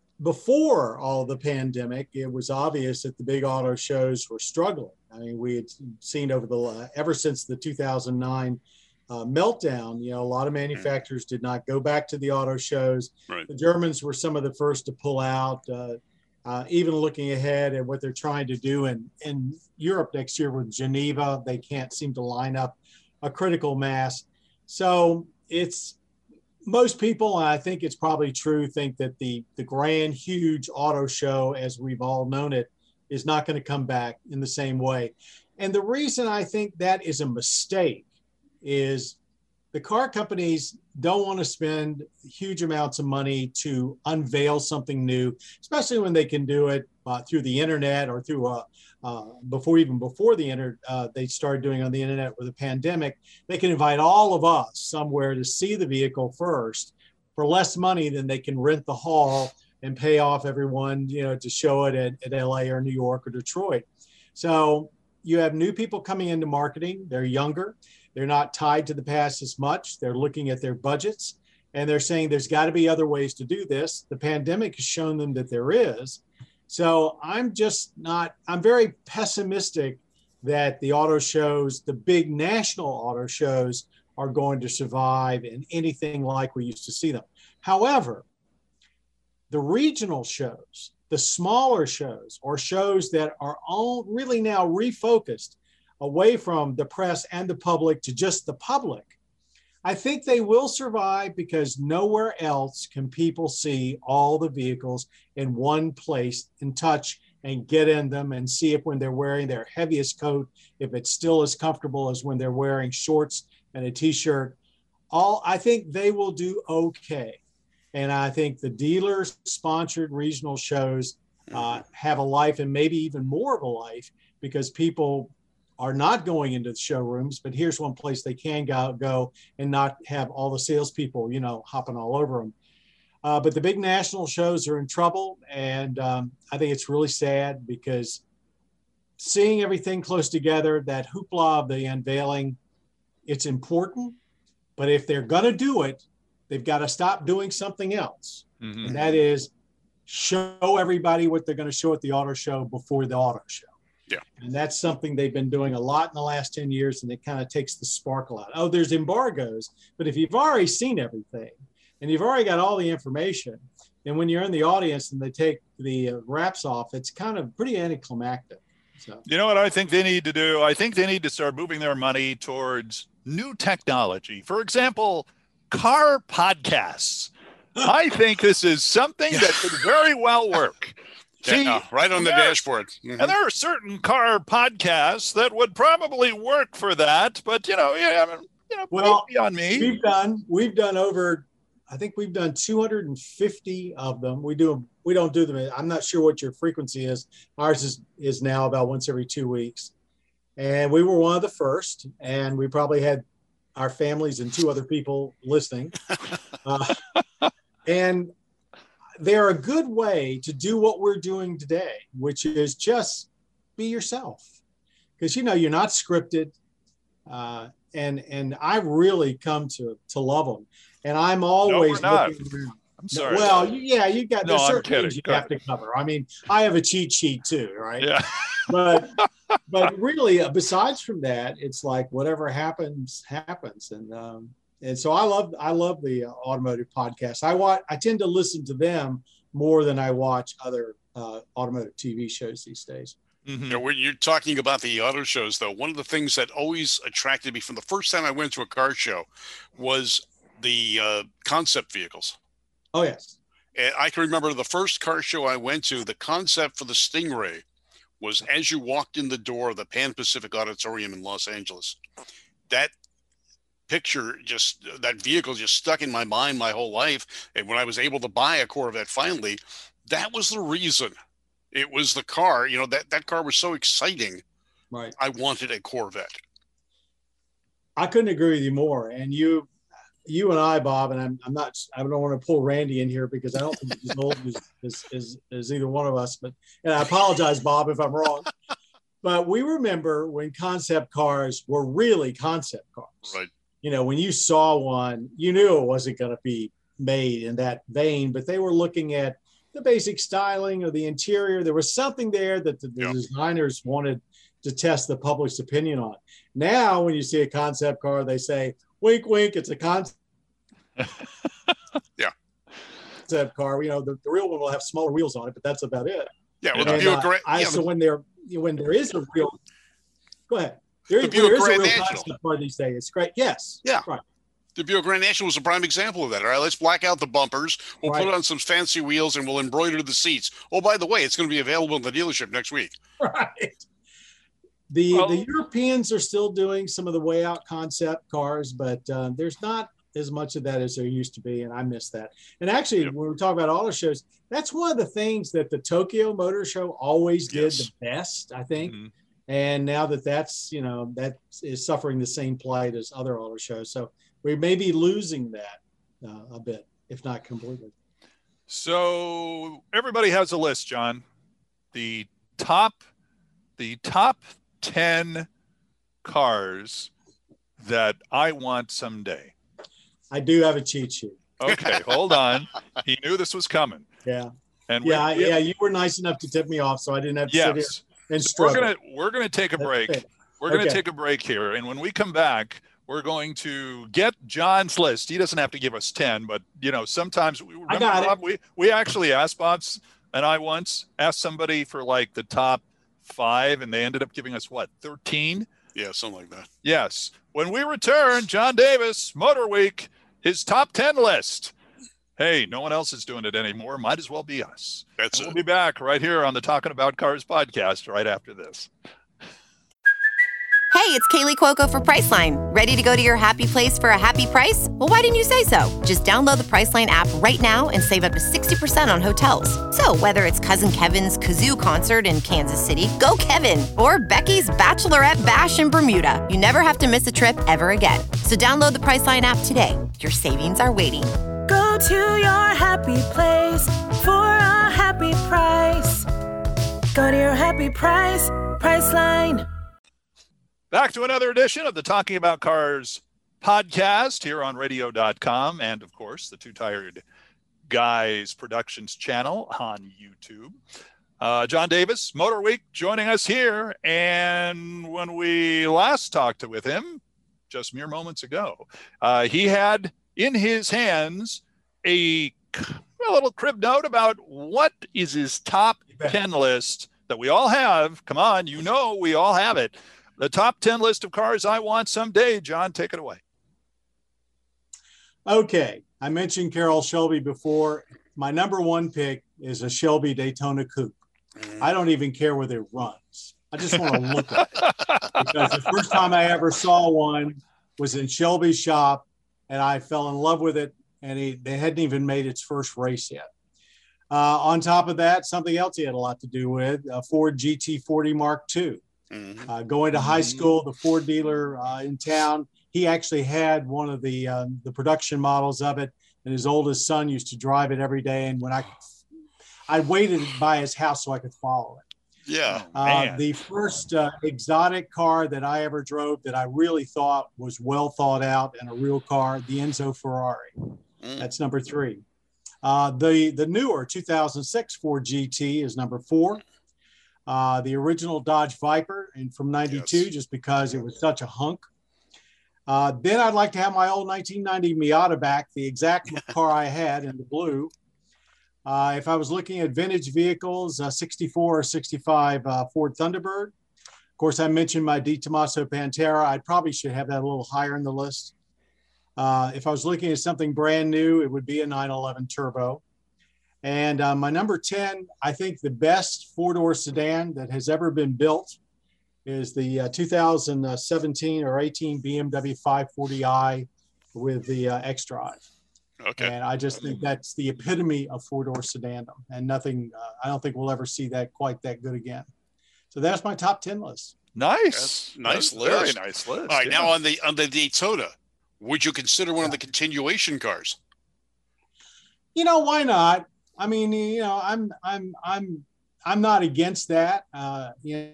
before all the pandemic, it was obvious that the big auto shows were struggling. I mean, we had seen over the, ever since the two thousand nine uh, meltdown, you know, a lot of manufacturers did not go back to the auto shows. Right. The Germans were some of the first to pull out, uh, uh, even looking ahead at what they're trying to do in, in Europe next year with Geneva. They can't seem to line up a critical mass. So it's, most people, and I think it's probably true, think that the, the grand, huge auto show, as we've all known it, is not going to come back in the same way. And the reason I think that is a mistake is the car companies don't want to spend huge amounts of money to unveil something new, especially when they can do it uh, through the internet or through a, uh, before even before the internet, uh, they started doing on the internet with the pandemic. They can invite all of us somewhere to see the vehicle first for less money than they can rent the hall and pay off everyone, you know, to show it at, at L A or New York or Detroit. So you have new people coming into marketing. They're younger. They're not tied to the past as much. They're looking at their budgets and they're saying there's got to be other ways to do this. The pandemic has shown them that there is. So I'm just not, I'm very pessimistic that the auto shows, the big national auto shows, are going to survive in anything like we used to see them. However, the regional shows, the smaller shows, or shows that are all really now refocused away from the press and the public to just the public, I think they will survive because nowhere else can people see all the vehicles in one place and touch and get in them and see if when they're wearing their heaviest coat, if it's still as comfortable as when they're wearing shorts and a t-shirt. All I think they will do okay. And I think the dealer-sponsored regional shows uh, have a life, and maybe even more of a life, because people are not going into the showrooms, but here's one place they can go, go and not have all the salespeople, you know, hopping all over them. Uh, but the big national shows are in trouble, and um, I think it's really sad, because seeing everything close together, that hoopla of the unveiling, it's important. But if they're going to do it, they've got to stop doing something else. Mm-hmm. And that is show everybody what they're going to show at the auto show before the auto show. Yeah. And that's something they've been doing a lot in the last ten years, and it kind of takes the sparkle out. Oh, there's embargoes, but if you've already seen everything and you've already got all the information, then when you're in the audience and they take the uh, wraps off, it's kind of pretty anticlimactic. So, you know what I think they need to do? I think they need to start moving their money towards new technology. For example, car podcasts. I think this is something that could very well work. See, yeah, right on the there, dashboard. Mm-hmm. And there are certain car podcasts that would probably work for that, but you know, yeah, I mean, you know, well, maybe on me. We've done, we've done over, I think we've done two hundred fifty of them. We do them, we don't do them. I'm not sure what your frequency is. Ours is, is now about once every two weeks. And we were one of the first, and we probably had our families and two other people listening. Uh, and they're a good way to do what we're doing today, which is just be yourself. Because, you know, you're not scripted. Uh, and and I really come to, to love them. And I'm always no, we're looking around. I'm sorry. Well, yeah, you got there's no, certain things you Go have ahead. to cover. I mean, I have a cheat sheet too, right? Yeah. but but really, uh, besides from that, it's like whatever happens, happens. And um, and so I love I love the uh, automotive podcast. I watch I tend to listen to them more than I watch other uh, automotive T V shows these days. Mm-hmm. You know, when you're talking about the auto shows, though, one of the things that always attracted me from the first time I went to a car show was the uh, concept vehicles. Oh, yes. And I can remember the first car show I went to, the concept for the Stingray was as you walked in the door of the Pan Pacific Auditorium in Los Angeles. That picture, just that vehicle just stuck in my mind my whole life. And when I was able to buy a Corvette finally, that was the reason. It was the car, you know, that, that car was so exciting. Right. I wanted a Corvette. I couldn't agree with you more. And you, you and I, Bob, and I'm, I'm not, I don't want to pull Randy in here because I don't think he's as old as, as, as, as either one of us, but, and I apologize, Bob, if I'm wrong, but we remember when concept cars were really concept cars. Right. You know, when you saw one, you knew it wasn't going to be made in that vein, but they were looking at the basic styling of the interior. There was something there that the, the yep. designers wanted to test the public's opinion on. Now, when you see a concept car, they say, wink, wink, it's a concept yeah. concept car. You know, the, the real one will have smaller wheels on it, but that's about it. Yeah, well, and, the uh, Grand, I, yeah, so the, when there, when there is a real, go ahead. There, the there is Grand a real National. concept car these days. It's great. Yes. Yeah. Right. The Buick Grand National was a prime example of that. All right, let's black out the bumpers. We'll right. put on some fancy wheels and we'll embroider the seats. Oh, by the way, it's going to be available in the dealership next week. Right. The well, the Europeans are still doing some of the way out concept cars, but uh, there's not as much of that as there used to be, and I miss that. And actually, yep. when we talk about auto shows, that's one of the things that the Tokyo Motor Show always did yes. the best, I think. Mm-hmm. And now that that's, you know, that is suffering the same plight as other auto shows. So we may be losing that uh, a bit, if not completely. So everybody has a list, John. The top, the top ten cars that I want someday. I do have a cheat sheet. Okay, hold on. He knew this was coming. Yeah. And yeah, we, yeah, you were nice enough to tip me off, so I didn't have to yes. sit here and so struggle. We're gonna we're gonna take a break. Okay. We're gonna okay. take a break here, and when we come back, we're going to get John's list. He doesn't have to give us ten, but you know, sometimes we remember, I got Bob, it. we we actually asked Bob's and I once asked somebody for like the top five, and they ended up giving us what, thirteen? Yeah, something like that. Yes. When we return, John Davis, Motor Week, his top ten list. Hey, no one else is doing it anymore. Might as well be us. That's and it. We'll be back right here on the Talking About Cars podcast right after this. Hey, Hey, it's Kaylee Cuoco for Priceline. Ready to go to your happy place for a happy price? Well, why didn't you say so? Just download the Priceline app right now and save up to sixty percent on hotels. So whether it's Cousin Kevin's Kazoo Concert in Kansas City, go Kevin, or Becky's Bachelorette Bash in Bermuda, you never have to miss a trip ever again. So download the Priceline app today. Your savings are waiting. Go to your happy place for a happy price. Go to your happy price, Priceline. Back to another edition of the Talking About Cars podcast here on radio dot com and, of course, the Two Tired Guys Productions channel on YouTube. Uh, John Davis, Motor Week, joining us here. And when we last talked with him, just mere moments ago, uh, he had in his hands a, a little crib note about what is his top ten list that we all have. Come on, you know we all have it. The top ten list of cars I want someday. John, take it away. Okay. I mentioned Carroll Shelby before. My number one pick is a Shelby Daytona Coupe. I don't even care whether it runs. I just want to look at it. Because the first time I ever saw one was in Shelby's shop, and I fell in love with it, and he, they hadn't even made its first race yet. Uh, on top of that, something else he had a lot to do with, a Ford G T forty Mark two. Mm-hmm. Uh, going to high school, the Ford dealer uh, in town, he actually had one of the uh, the production models of it, and his oldest son used to drive it every day. And when I, I waited by his house so I could follow it. Yeah, uh, the first uh, exotic car that I ever drove that I really thought was well thought out and a real car, the Enzo Ferrari. Mm. That's number three. Uh, the the newer two thousand six Ford G T is number four. Uh, the original Dodge Viper and from ninety-two, yes, just because it was such a hunk. Uh, then I'd like to have my old nineteen ninety Miata back, the exact car I had in the blue. Uh, if I was looking at vintage vehicles, uh, sixty-four or sixty-five uh, Ford Thunderbird. Of course, I mentioned my Di Tommaso Pantera. I probably should have that a little higher in the list. Uh, if I was looking at something brand new, it would be a nine eleven Turbo. And uh, my number ten, I think the best four-door sedan that has ever been built is the uh, two thousand seventeen or eighteen B M W five forty i with the uh, X-Drive. Okay. And I just think that's the epitome of four-door sedandom, and nothing, uh, I don't think we'll ever see that quite that good again. So that's my top ten list. Nice. That's nice that's list. Very nice list. All right, yeah. Now on the on the Daytona, would you consider one yeah. of the continuation cars? You know, why not? I mean, you know, I'm, I'm, I'm, I'm not against that. Uh, you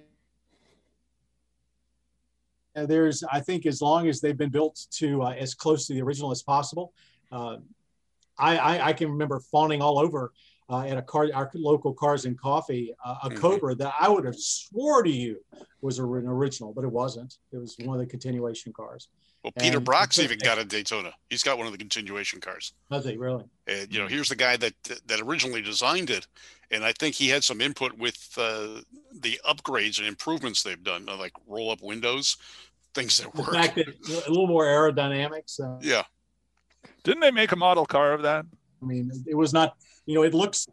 know, there's, I think, as long as they've been built to uh, as close to the original as possible. Uh, I, I, I can remember fawning all over uh, at a car, our local Cars and Coffee, uh, a mm-hmm. Cobra that I would have swore to you was a, an original, but it wasn't. It was one of the continuation cars. Well, Peter and Brock's even got a Daytona. He's got one of the continuation cars. Does he really? And, you know, here's the guy that that originally designed it, and I think he had some input with uh, the upgrades and improvements they've done, like roll-up windows, things that work. The fact that a little more aerodynamics. Uh, yeah. Didn't they make a model car of that? I mean, it was not. You know, it looks.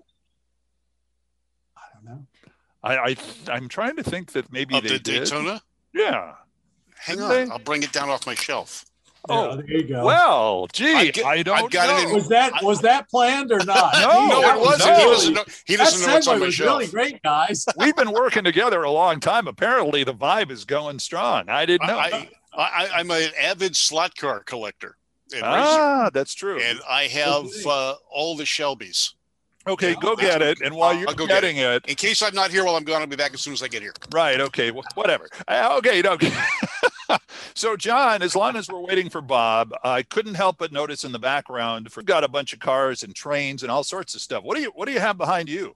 I don't know. I, I I'm trying to think that maybe of they the did. Daytona. Yeah. Hang on, they? I'll bring it down off my shelf. Oh, there you go. Well, gee, I, get, I don't I've got know. It in, was that was that planned or not? no, no, it wasn't. No. He doesn't know. He doesn't know what's on my was shelf. Really great, guys. We've been working together a long time. Apparently, the vibe is going strong. I didn't know. I, I, I'm an avid slot car collector. Ah, racer, that's true. And I have uh, all the Shelbys. Okay, go get it. And while you're getting get it. it, in case I'm not here while I'm gone, I'll be back as soon as I get here. Right. Okay. Well, whatever. Uh, okay. Okay. So, John, as long as we're waiting for Bob, I couldn't help but notice in the background, we've got a bunch of cars and trains and all sorts of stuff. What do you What do you have behind you?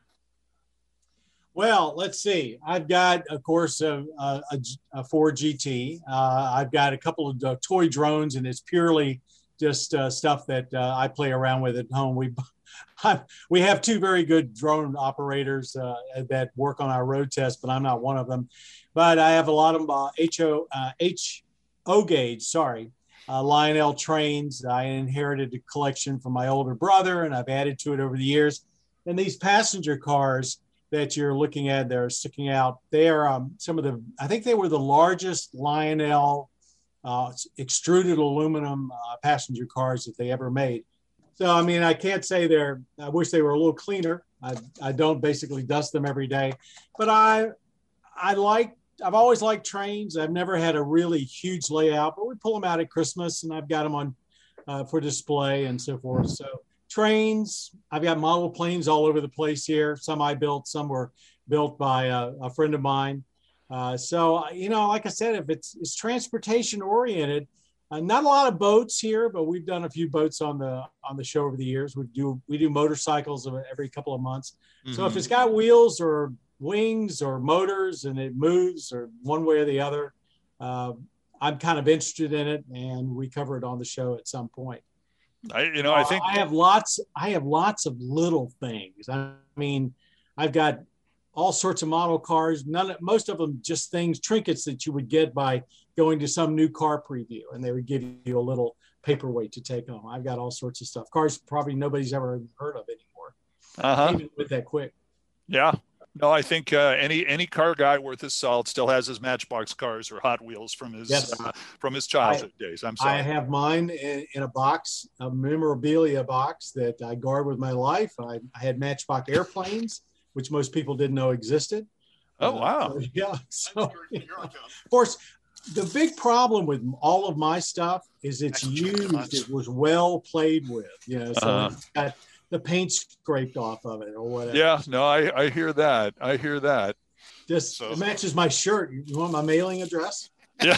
Well, let's see. I've got, of course, a, a, a Ford G T. Uh, I've got a couple of uh, toy drones, and it's purely just uh, stuff that uh, I play around with at home. We we have two very good drone operators uh, that work on our road test, but I'm not one of them. But I have a lot of uh, H O uh, H O gauge, sorry, uh, Lionel trains. I inherited a collection from my older brother, and I've added to it over the years. And these passenger cars that you're looking at, they're sticking out. They are um, some of the, I think they were the largest Lionel uh, extruded aluminum uh, passenger cars that they ever made. So, I mean, I can't say they're, I wish they were a little cleaner. I, I don't basically dust them every day, but I, I like, I've always liked trains. I've never had a really huge layout, but we pull them out at Christmas and I've got them on uh, for display and so forth. So trains, I've got model planes all over the place here. Some I built, some were built by a, a friend of mine. Uh, so, you know, like I said, if it's, it's transportation oriented, uh, not a lot of boats here, but we've done a few boats on the, on the show over the years. We do, we do motorcycles every couple of months. Mm-hmm. So if it's got wheels or wings or motors and it moves or one way or the other, uh, I'm kind of interested in it, and we cover it on the show at some point. I, you know, I think uh, I have lots, I have lots of little things. I mean, I've got all sorts of model cars, none of, most of them just things, trinkets that you would get by going to some new car preview, and they would give you a little paperweight to take home. I've got all sorts of stuff. Cars probably nobody's ever heard of anymore. Uh-huh. Even with that quick. Yeah. No, I think uh, any any car guy worth his salt still has his Matchbox cars or Hot Wheels from his yes. uh, from his childhood I, days. I'm sorry. I have mine in, in a box, a memorabilia box that I guard with my life. I, I had Matchbox airplanes, which most people didn't know existed. Oh, wow. Uh, so, yeah. So, you know, of course, the big problem with all of my stuff is it's used. It was well played with, you know, so uh-huh. it's got the paint scraped off of it or whatever. Yeah, no, I, I hear that. I hear that. Just so. It matches my shirt. You want my mailing address? Yeah.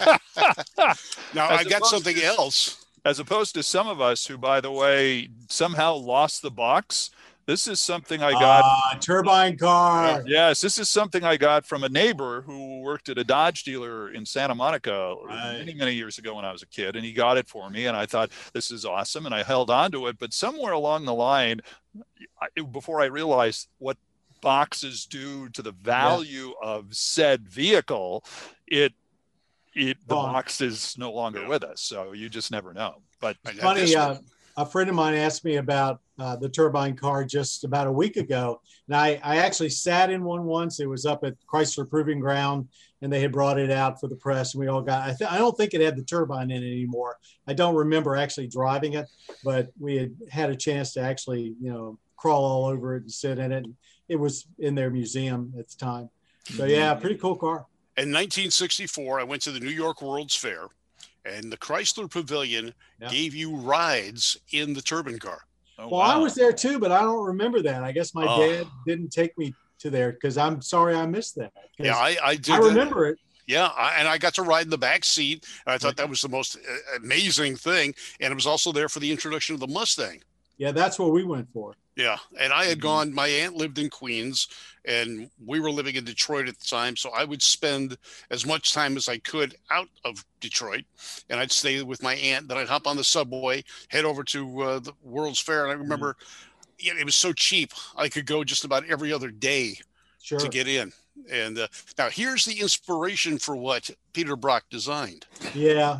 Now As I got something to, else. As opposed to some of us who, by the way, somehow lost the box. This is something I got. Ah, turbine car. Yes, this is something I got from a neighbor who worked at a Dodge dealer in Santa Monica right. many, many years ago when I was a kid, and he got it for me, and I thought, this is awesome, and I held on to it. But somewhere along the line, I, before I realized what boxes do to the value yeah. of said vehicle, it it the oh. box is no longer yeah. with us. So you just never know. But funny, uh, a friend of mine asked me about uh, the turbine car just about a week ago. And I, I actually sat in one once. It was up at Chrysler Proving Ground, and they had brought it out for the press. And we all got, I, th- I don't think it had the turbine in it anymore. I don't remember actually driving it, but we had had a chance to actually, you know, crawl all over it and sit in it. It was in their museum at the time. So yeah, pretty cool car. In nineteen sixty-four, I went to the New York World's Fair, and the Chrysler Pavilion yeah. gave you rides in the turbine car. Oh, well, wow. I was there too, but I don't remember that. I guess my oh. dad didn't take me to there because I'm sorry I missed that. Yeah, I, I did. I remember that. it. Yeah, I, and I got to ride in the back seat. And I thought that was the most amazing thing. And it was also there for the introduction of the Mustang. Yeah, that's what we went for. Yeah, and I had gone, my aunt lived in Queens, and we were living in Detroit at the time, so I would spend as much time as I could out of Detroit, and I'd stay with my aunt, then I'd hop on the subway, head over to uh, the World's Fair, and I remember mm-hmm. it was so cheap, I could go just about every other day sure. to get in. And uh, now here's the inspiration for what Peter Brock designed. Yeah.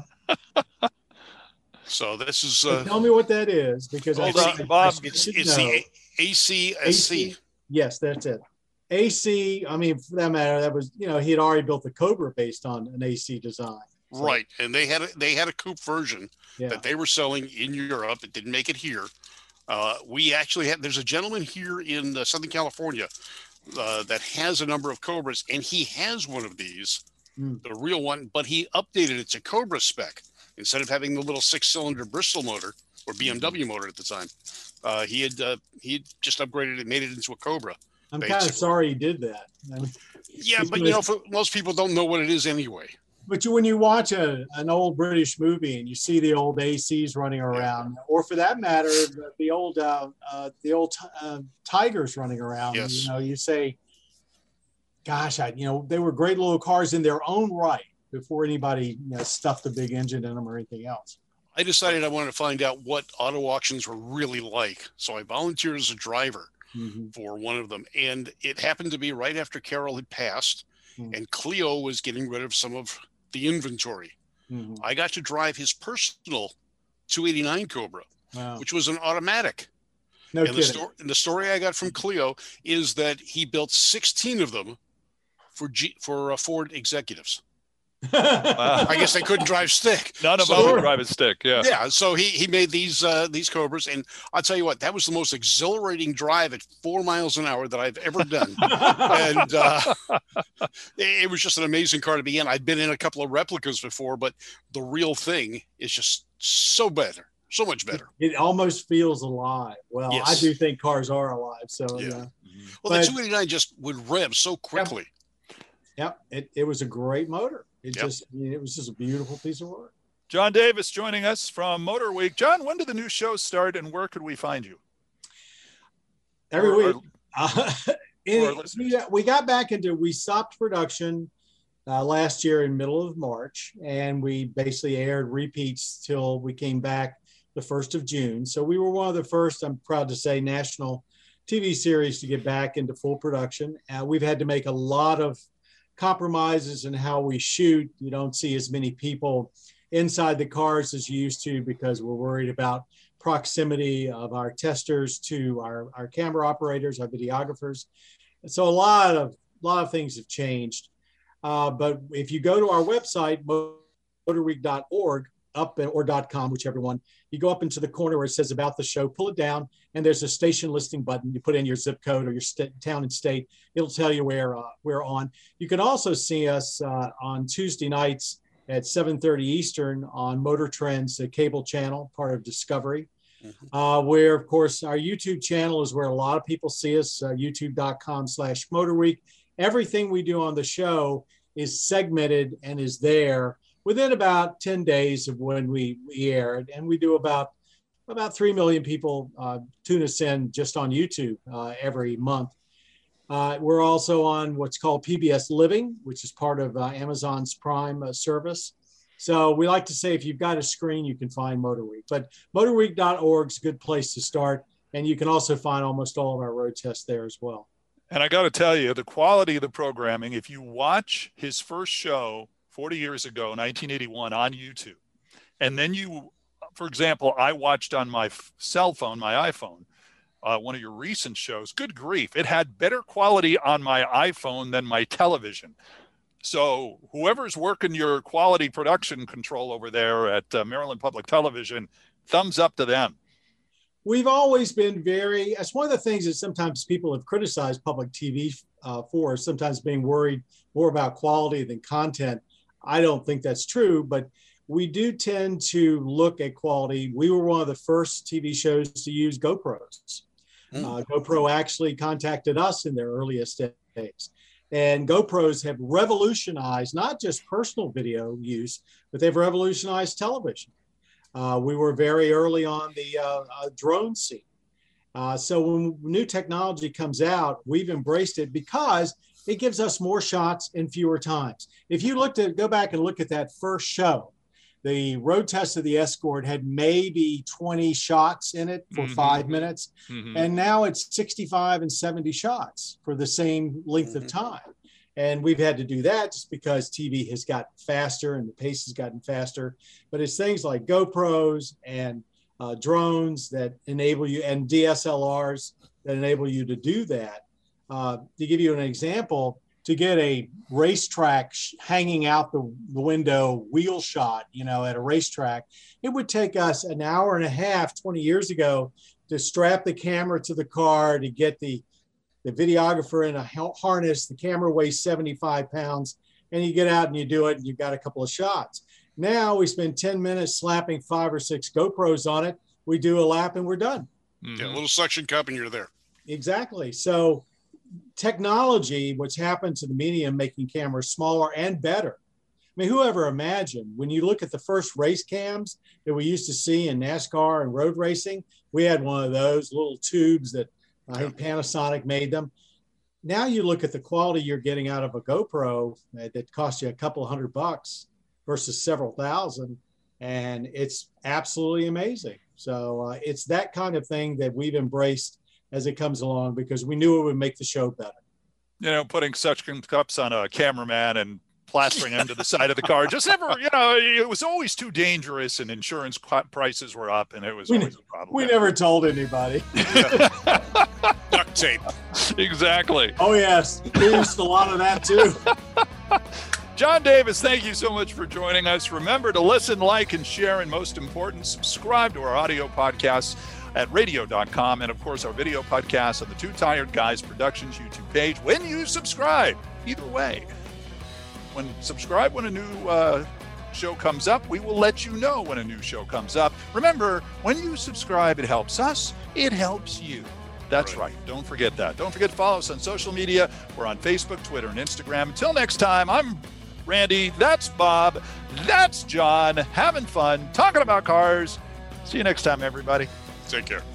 So this is. Uh, tell me what that is, because hold I on, Bob. It's, it's the A C S C. Yes, that's it. A C. I mean, for that matter, that was, you know, he had already built the Cobra based on an A C design. So. Right, and they had a, they had a coupe version yeah. that they were selling in Europe. It didn't make it here. Uh, we actually had. There's a gentleman here in uh, Southern California uh, that has a number of Cobras, and he has one of these, mm. the real one, but he updated it to Cobra spec. Instead of having the little six-cylinder Bristol motor or B M W motor at the time, uh, he had uh, he had just upgraded it, made it into a Cobra. I'm kind of sorry he did that. I mean, yeah, but you know, for, most people don't know what it is anyway. But you, when you watch a, an old British movie and you see the old A Cs running around, or for that matter, the, the old uh, uh, the old uh, Tigers running around, yes. you know, you say, "Gosh, I, you know, they were great little cars in their own right." Before anybody, you know, stuffed a big engine in them or anything else. I decided I wanted to find out what auto auctions were really like. So I volunteered as a driver mm-hmm. for one of them. And it happened to be right after Carol had passed mm-hmm. and Cleo was getting rid of some of the inventory. Mm-hmm. I got to drive his personal two eighty-nine Cobra, wow. which was an automatic. No and kidding. the, sto- and the story I got from Cleo is that he built sixteen of them for G- for uh, Ford executives. Wow. I guess they couldn't drive stick. None of So- them would drive a stick. Yeah. Yeah, so he he made these uh, these Cobras, and I'll tell you what, that was the most exhilarating drive at four miles an hour that I've ever done. and uh, it, it was just an amazing car to be in. I'd been in a couple of replicas before, but the real thing is just so better, so much better. It almost feels alive. Well, Yes. I do think cars are alive. So Yeah. yeah, Well, the But- two eighty-nine just would rev so quickly. Yep, it, it was a great motor. It Yep. just it was just a beautiful piece of work. John Davis joining us from Motor Week. John, when do the new shows start and where could we find you? Every Or- week. or- Uh, or it- listeners. we, we got back into we stopped production uh, last year in middle of March, and we basically aired repeats till we came back the first of June. So we were one of the first, I'm proud to say, national T V series to get back into full production. Uh, we've had to make a lot of compromises in how we shoot. You don't see as many people inside the cars as you used to because we're worried about proximity of our testers to our, our camera operators, our videographers. So a lot of lot of things have changed. Uh, but if you go to our website, motor week dot org, up or .com, whichever one, you go up into the corner where it says about the show, pull it down, and there's a station listing button. You put in your zip code or your st- town and state. It'll tell you where uh, we're on. You can also see us uh, on Tuesday nights at seven thirty Eastern on Motor Trends, the cable channel, part of Discovery, Mm-hmm. uh, where, of course, our YouTube channel is where a lot of people see us, uh, youtube.com slash Motor Week. Everything we do on the show is segmented and is there within about ten days of when we, we air it. And we do about, about three million people uh, tune us in just on YouTube uh, every month. Uh, we're also on what's called P B S Living, which is part of uh, Amazon's Prime uh, service. So we like to say if you've got a screen, you can find Motor Week. But motor week dot org is a good place to start. And you can also find almost all of our road tests there as well. And I got to tell you, the quality of the programming, if you watch his first show forty years ago, nineteen eighty-one, on YouTube, and then you, for example, I watched on my f- cell phone, my iPhone, uh, one of your recent shows, good grief, it had better quality on my iPhone than my television. So whoever's working your quality production control over there at uh, Maryland Public Television, thumbs up to them. We've always been very, that's one of the things that sometimes people have criticized public T V uh, for, sometimes being worried more about quality than content. I don't think that's true, but we do tend to look at quality. We were one of the first T V shows to use GoPros. Mm. Uh, GoPro actually contacted us in their earliest days. And GoPros have revolutionized not just personal video use, but they've revolutionized television. Uh, we were very early on the uh, uh, drone scene. Uh, so when new technology comes out, we've embraced it because it gives us more shots in fewer times. If you looked at, go back and look at that first show, the road test of the Escort had maybe twenty shots in it for Mhm. five minutes. Mhm. And now it's sixty-five and seventy shots for the same length of Mhm. time. And we've had to do that just because T V has gotten faster and the pace has gotten faster. But it's things like GoPros and uh, drones that enable you, and D S L Rs that enable you to do that. Uh, to give you an example, to get a racetrack sh- hanging out the, the window wheel shot, you know, at a racetrack, it would take us an hour and a half twenty years ago to strap the camera to the car, to get the, the videographer in a ha- harness. The camera weighs seventy-five pounds, and you get out and you do it, and you've got a couple of shots. Now we spend ten minutes slapping five or six GoPros on it. We do a lap and we're done. Yeah, a little suction cup and you're there. Exactly. So technology, what's happened to the medium, making cameras smaller and better. I mean, whoever imagined, when you look at the first race cams that we used to see in NASCAR and road racing, we had one of those little tubes that I think Panasonic made them. Now you look at the quality you're getting out of a GoPro that costs you a couple hundred bucks versus several thousand, and it's absolutely amazing. So uh, it's that kind of thing that we've embraced as it comes along because we knew it would make the show better. You know, putting suction cups on a cameraman and plastering them to the side of the car. Just never, you know, it was always too dangerous, and insurance prices were up, and it was we, always a problem. We never told anybody. Duct tape. Exactly. Oh, yes. We used a lot of that, too. John Davis, thank you so much for joining us. Remember to listen, like, and share, and most important, subscribe to our audio podcasts at radio dot com, and of course our video podcast on the Two Tired Guys Productions YouTube page when you subscribe. Either way, when subscribe when a new uh, show comes up, we will let you know when a new show comes up. Remember, when you subscribe, it helps us, it helps you. That's right. right. Don't forget that. Don't forget to follow us on social media. We're on Facebook, Twitter, and Instagram. Until next time, I'm Randy. That's Bob. That's John. Having fun, talking about cars. See you next time, everybody. Take care.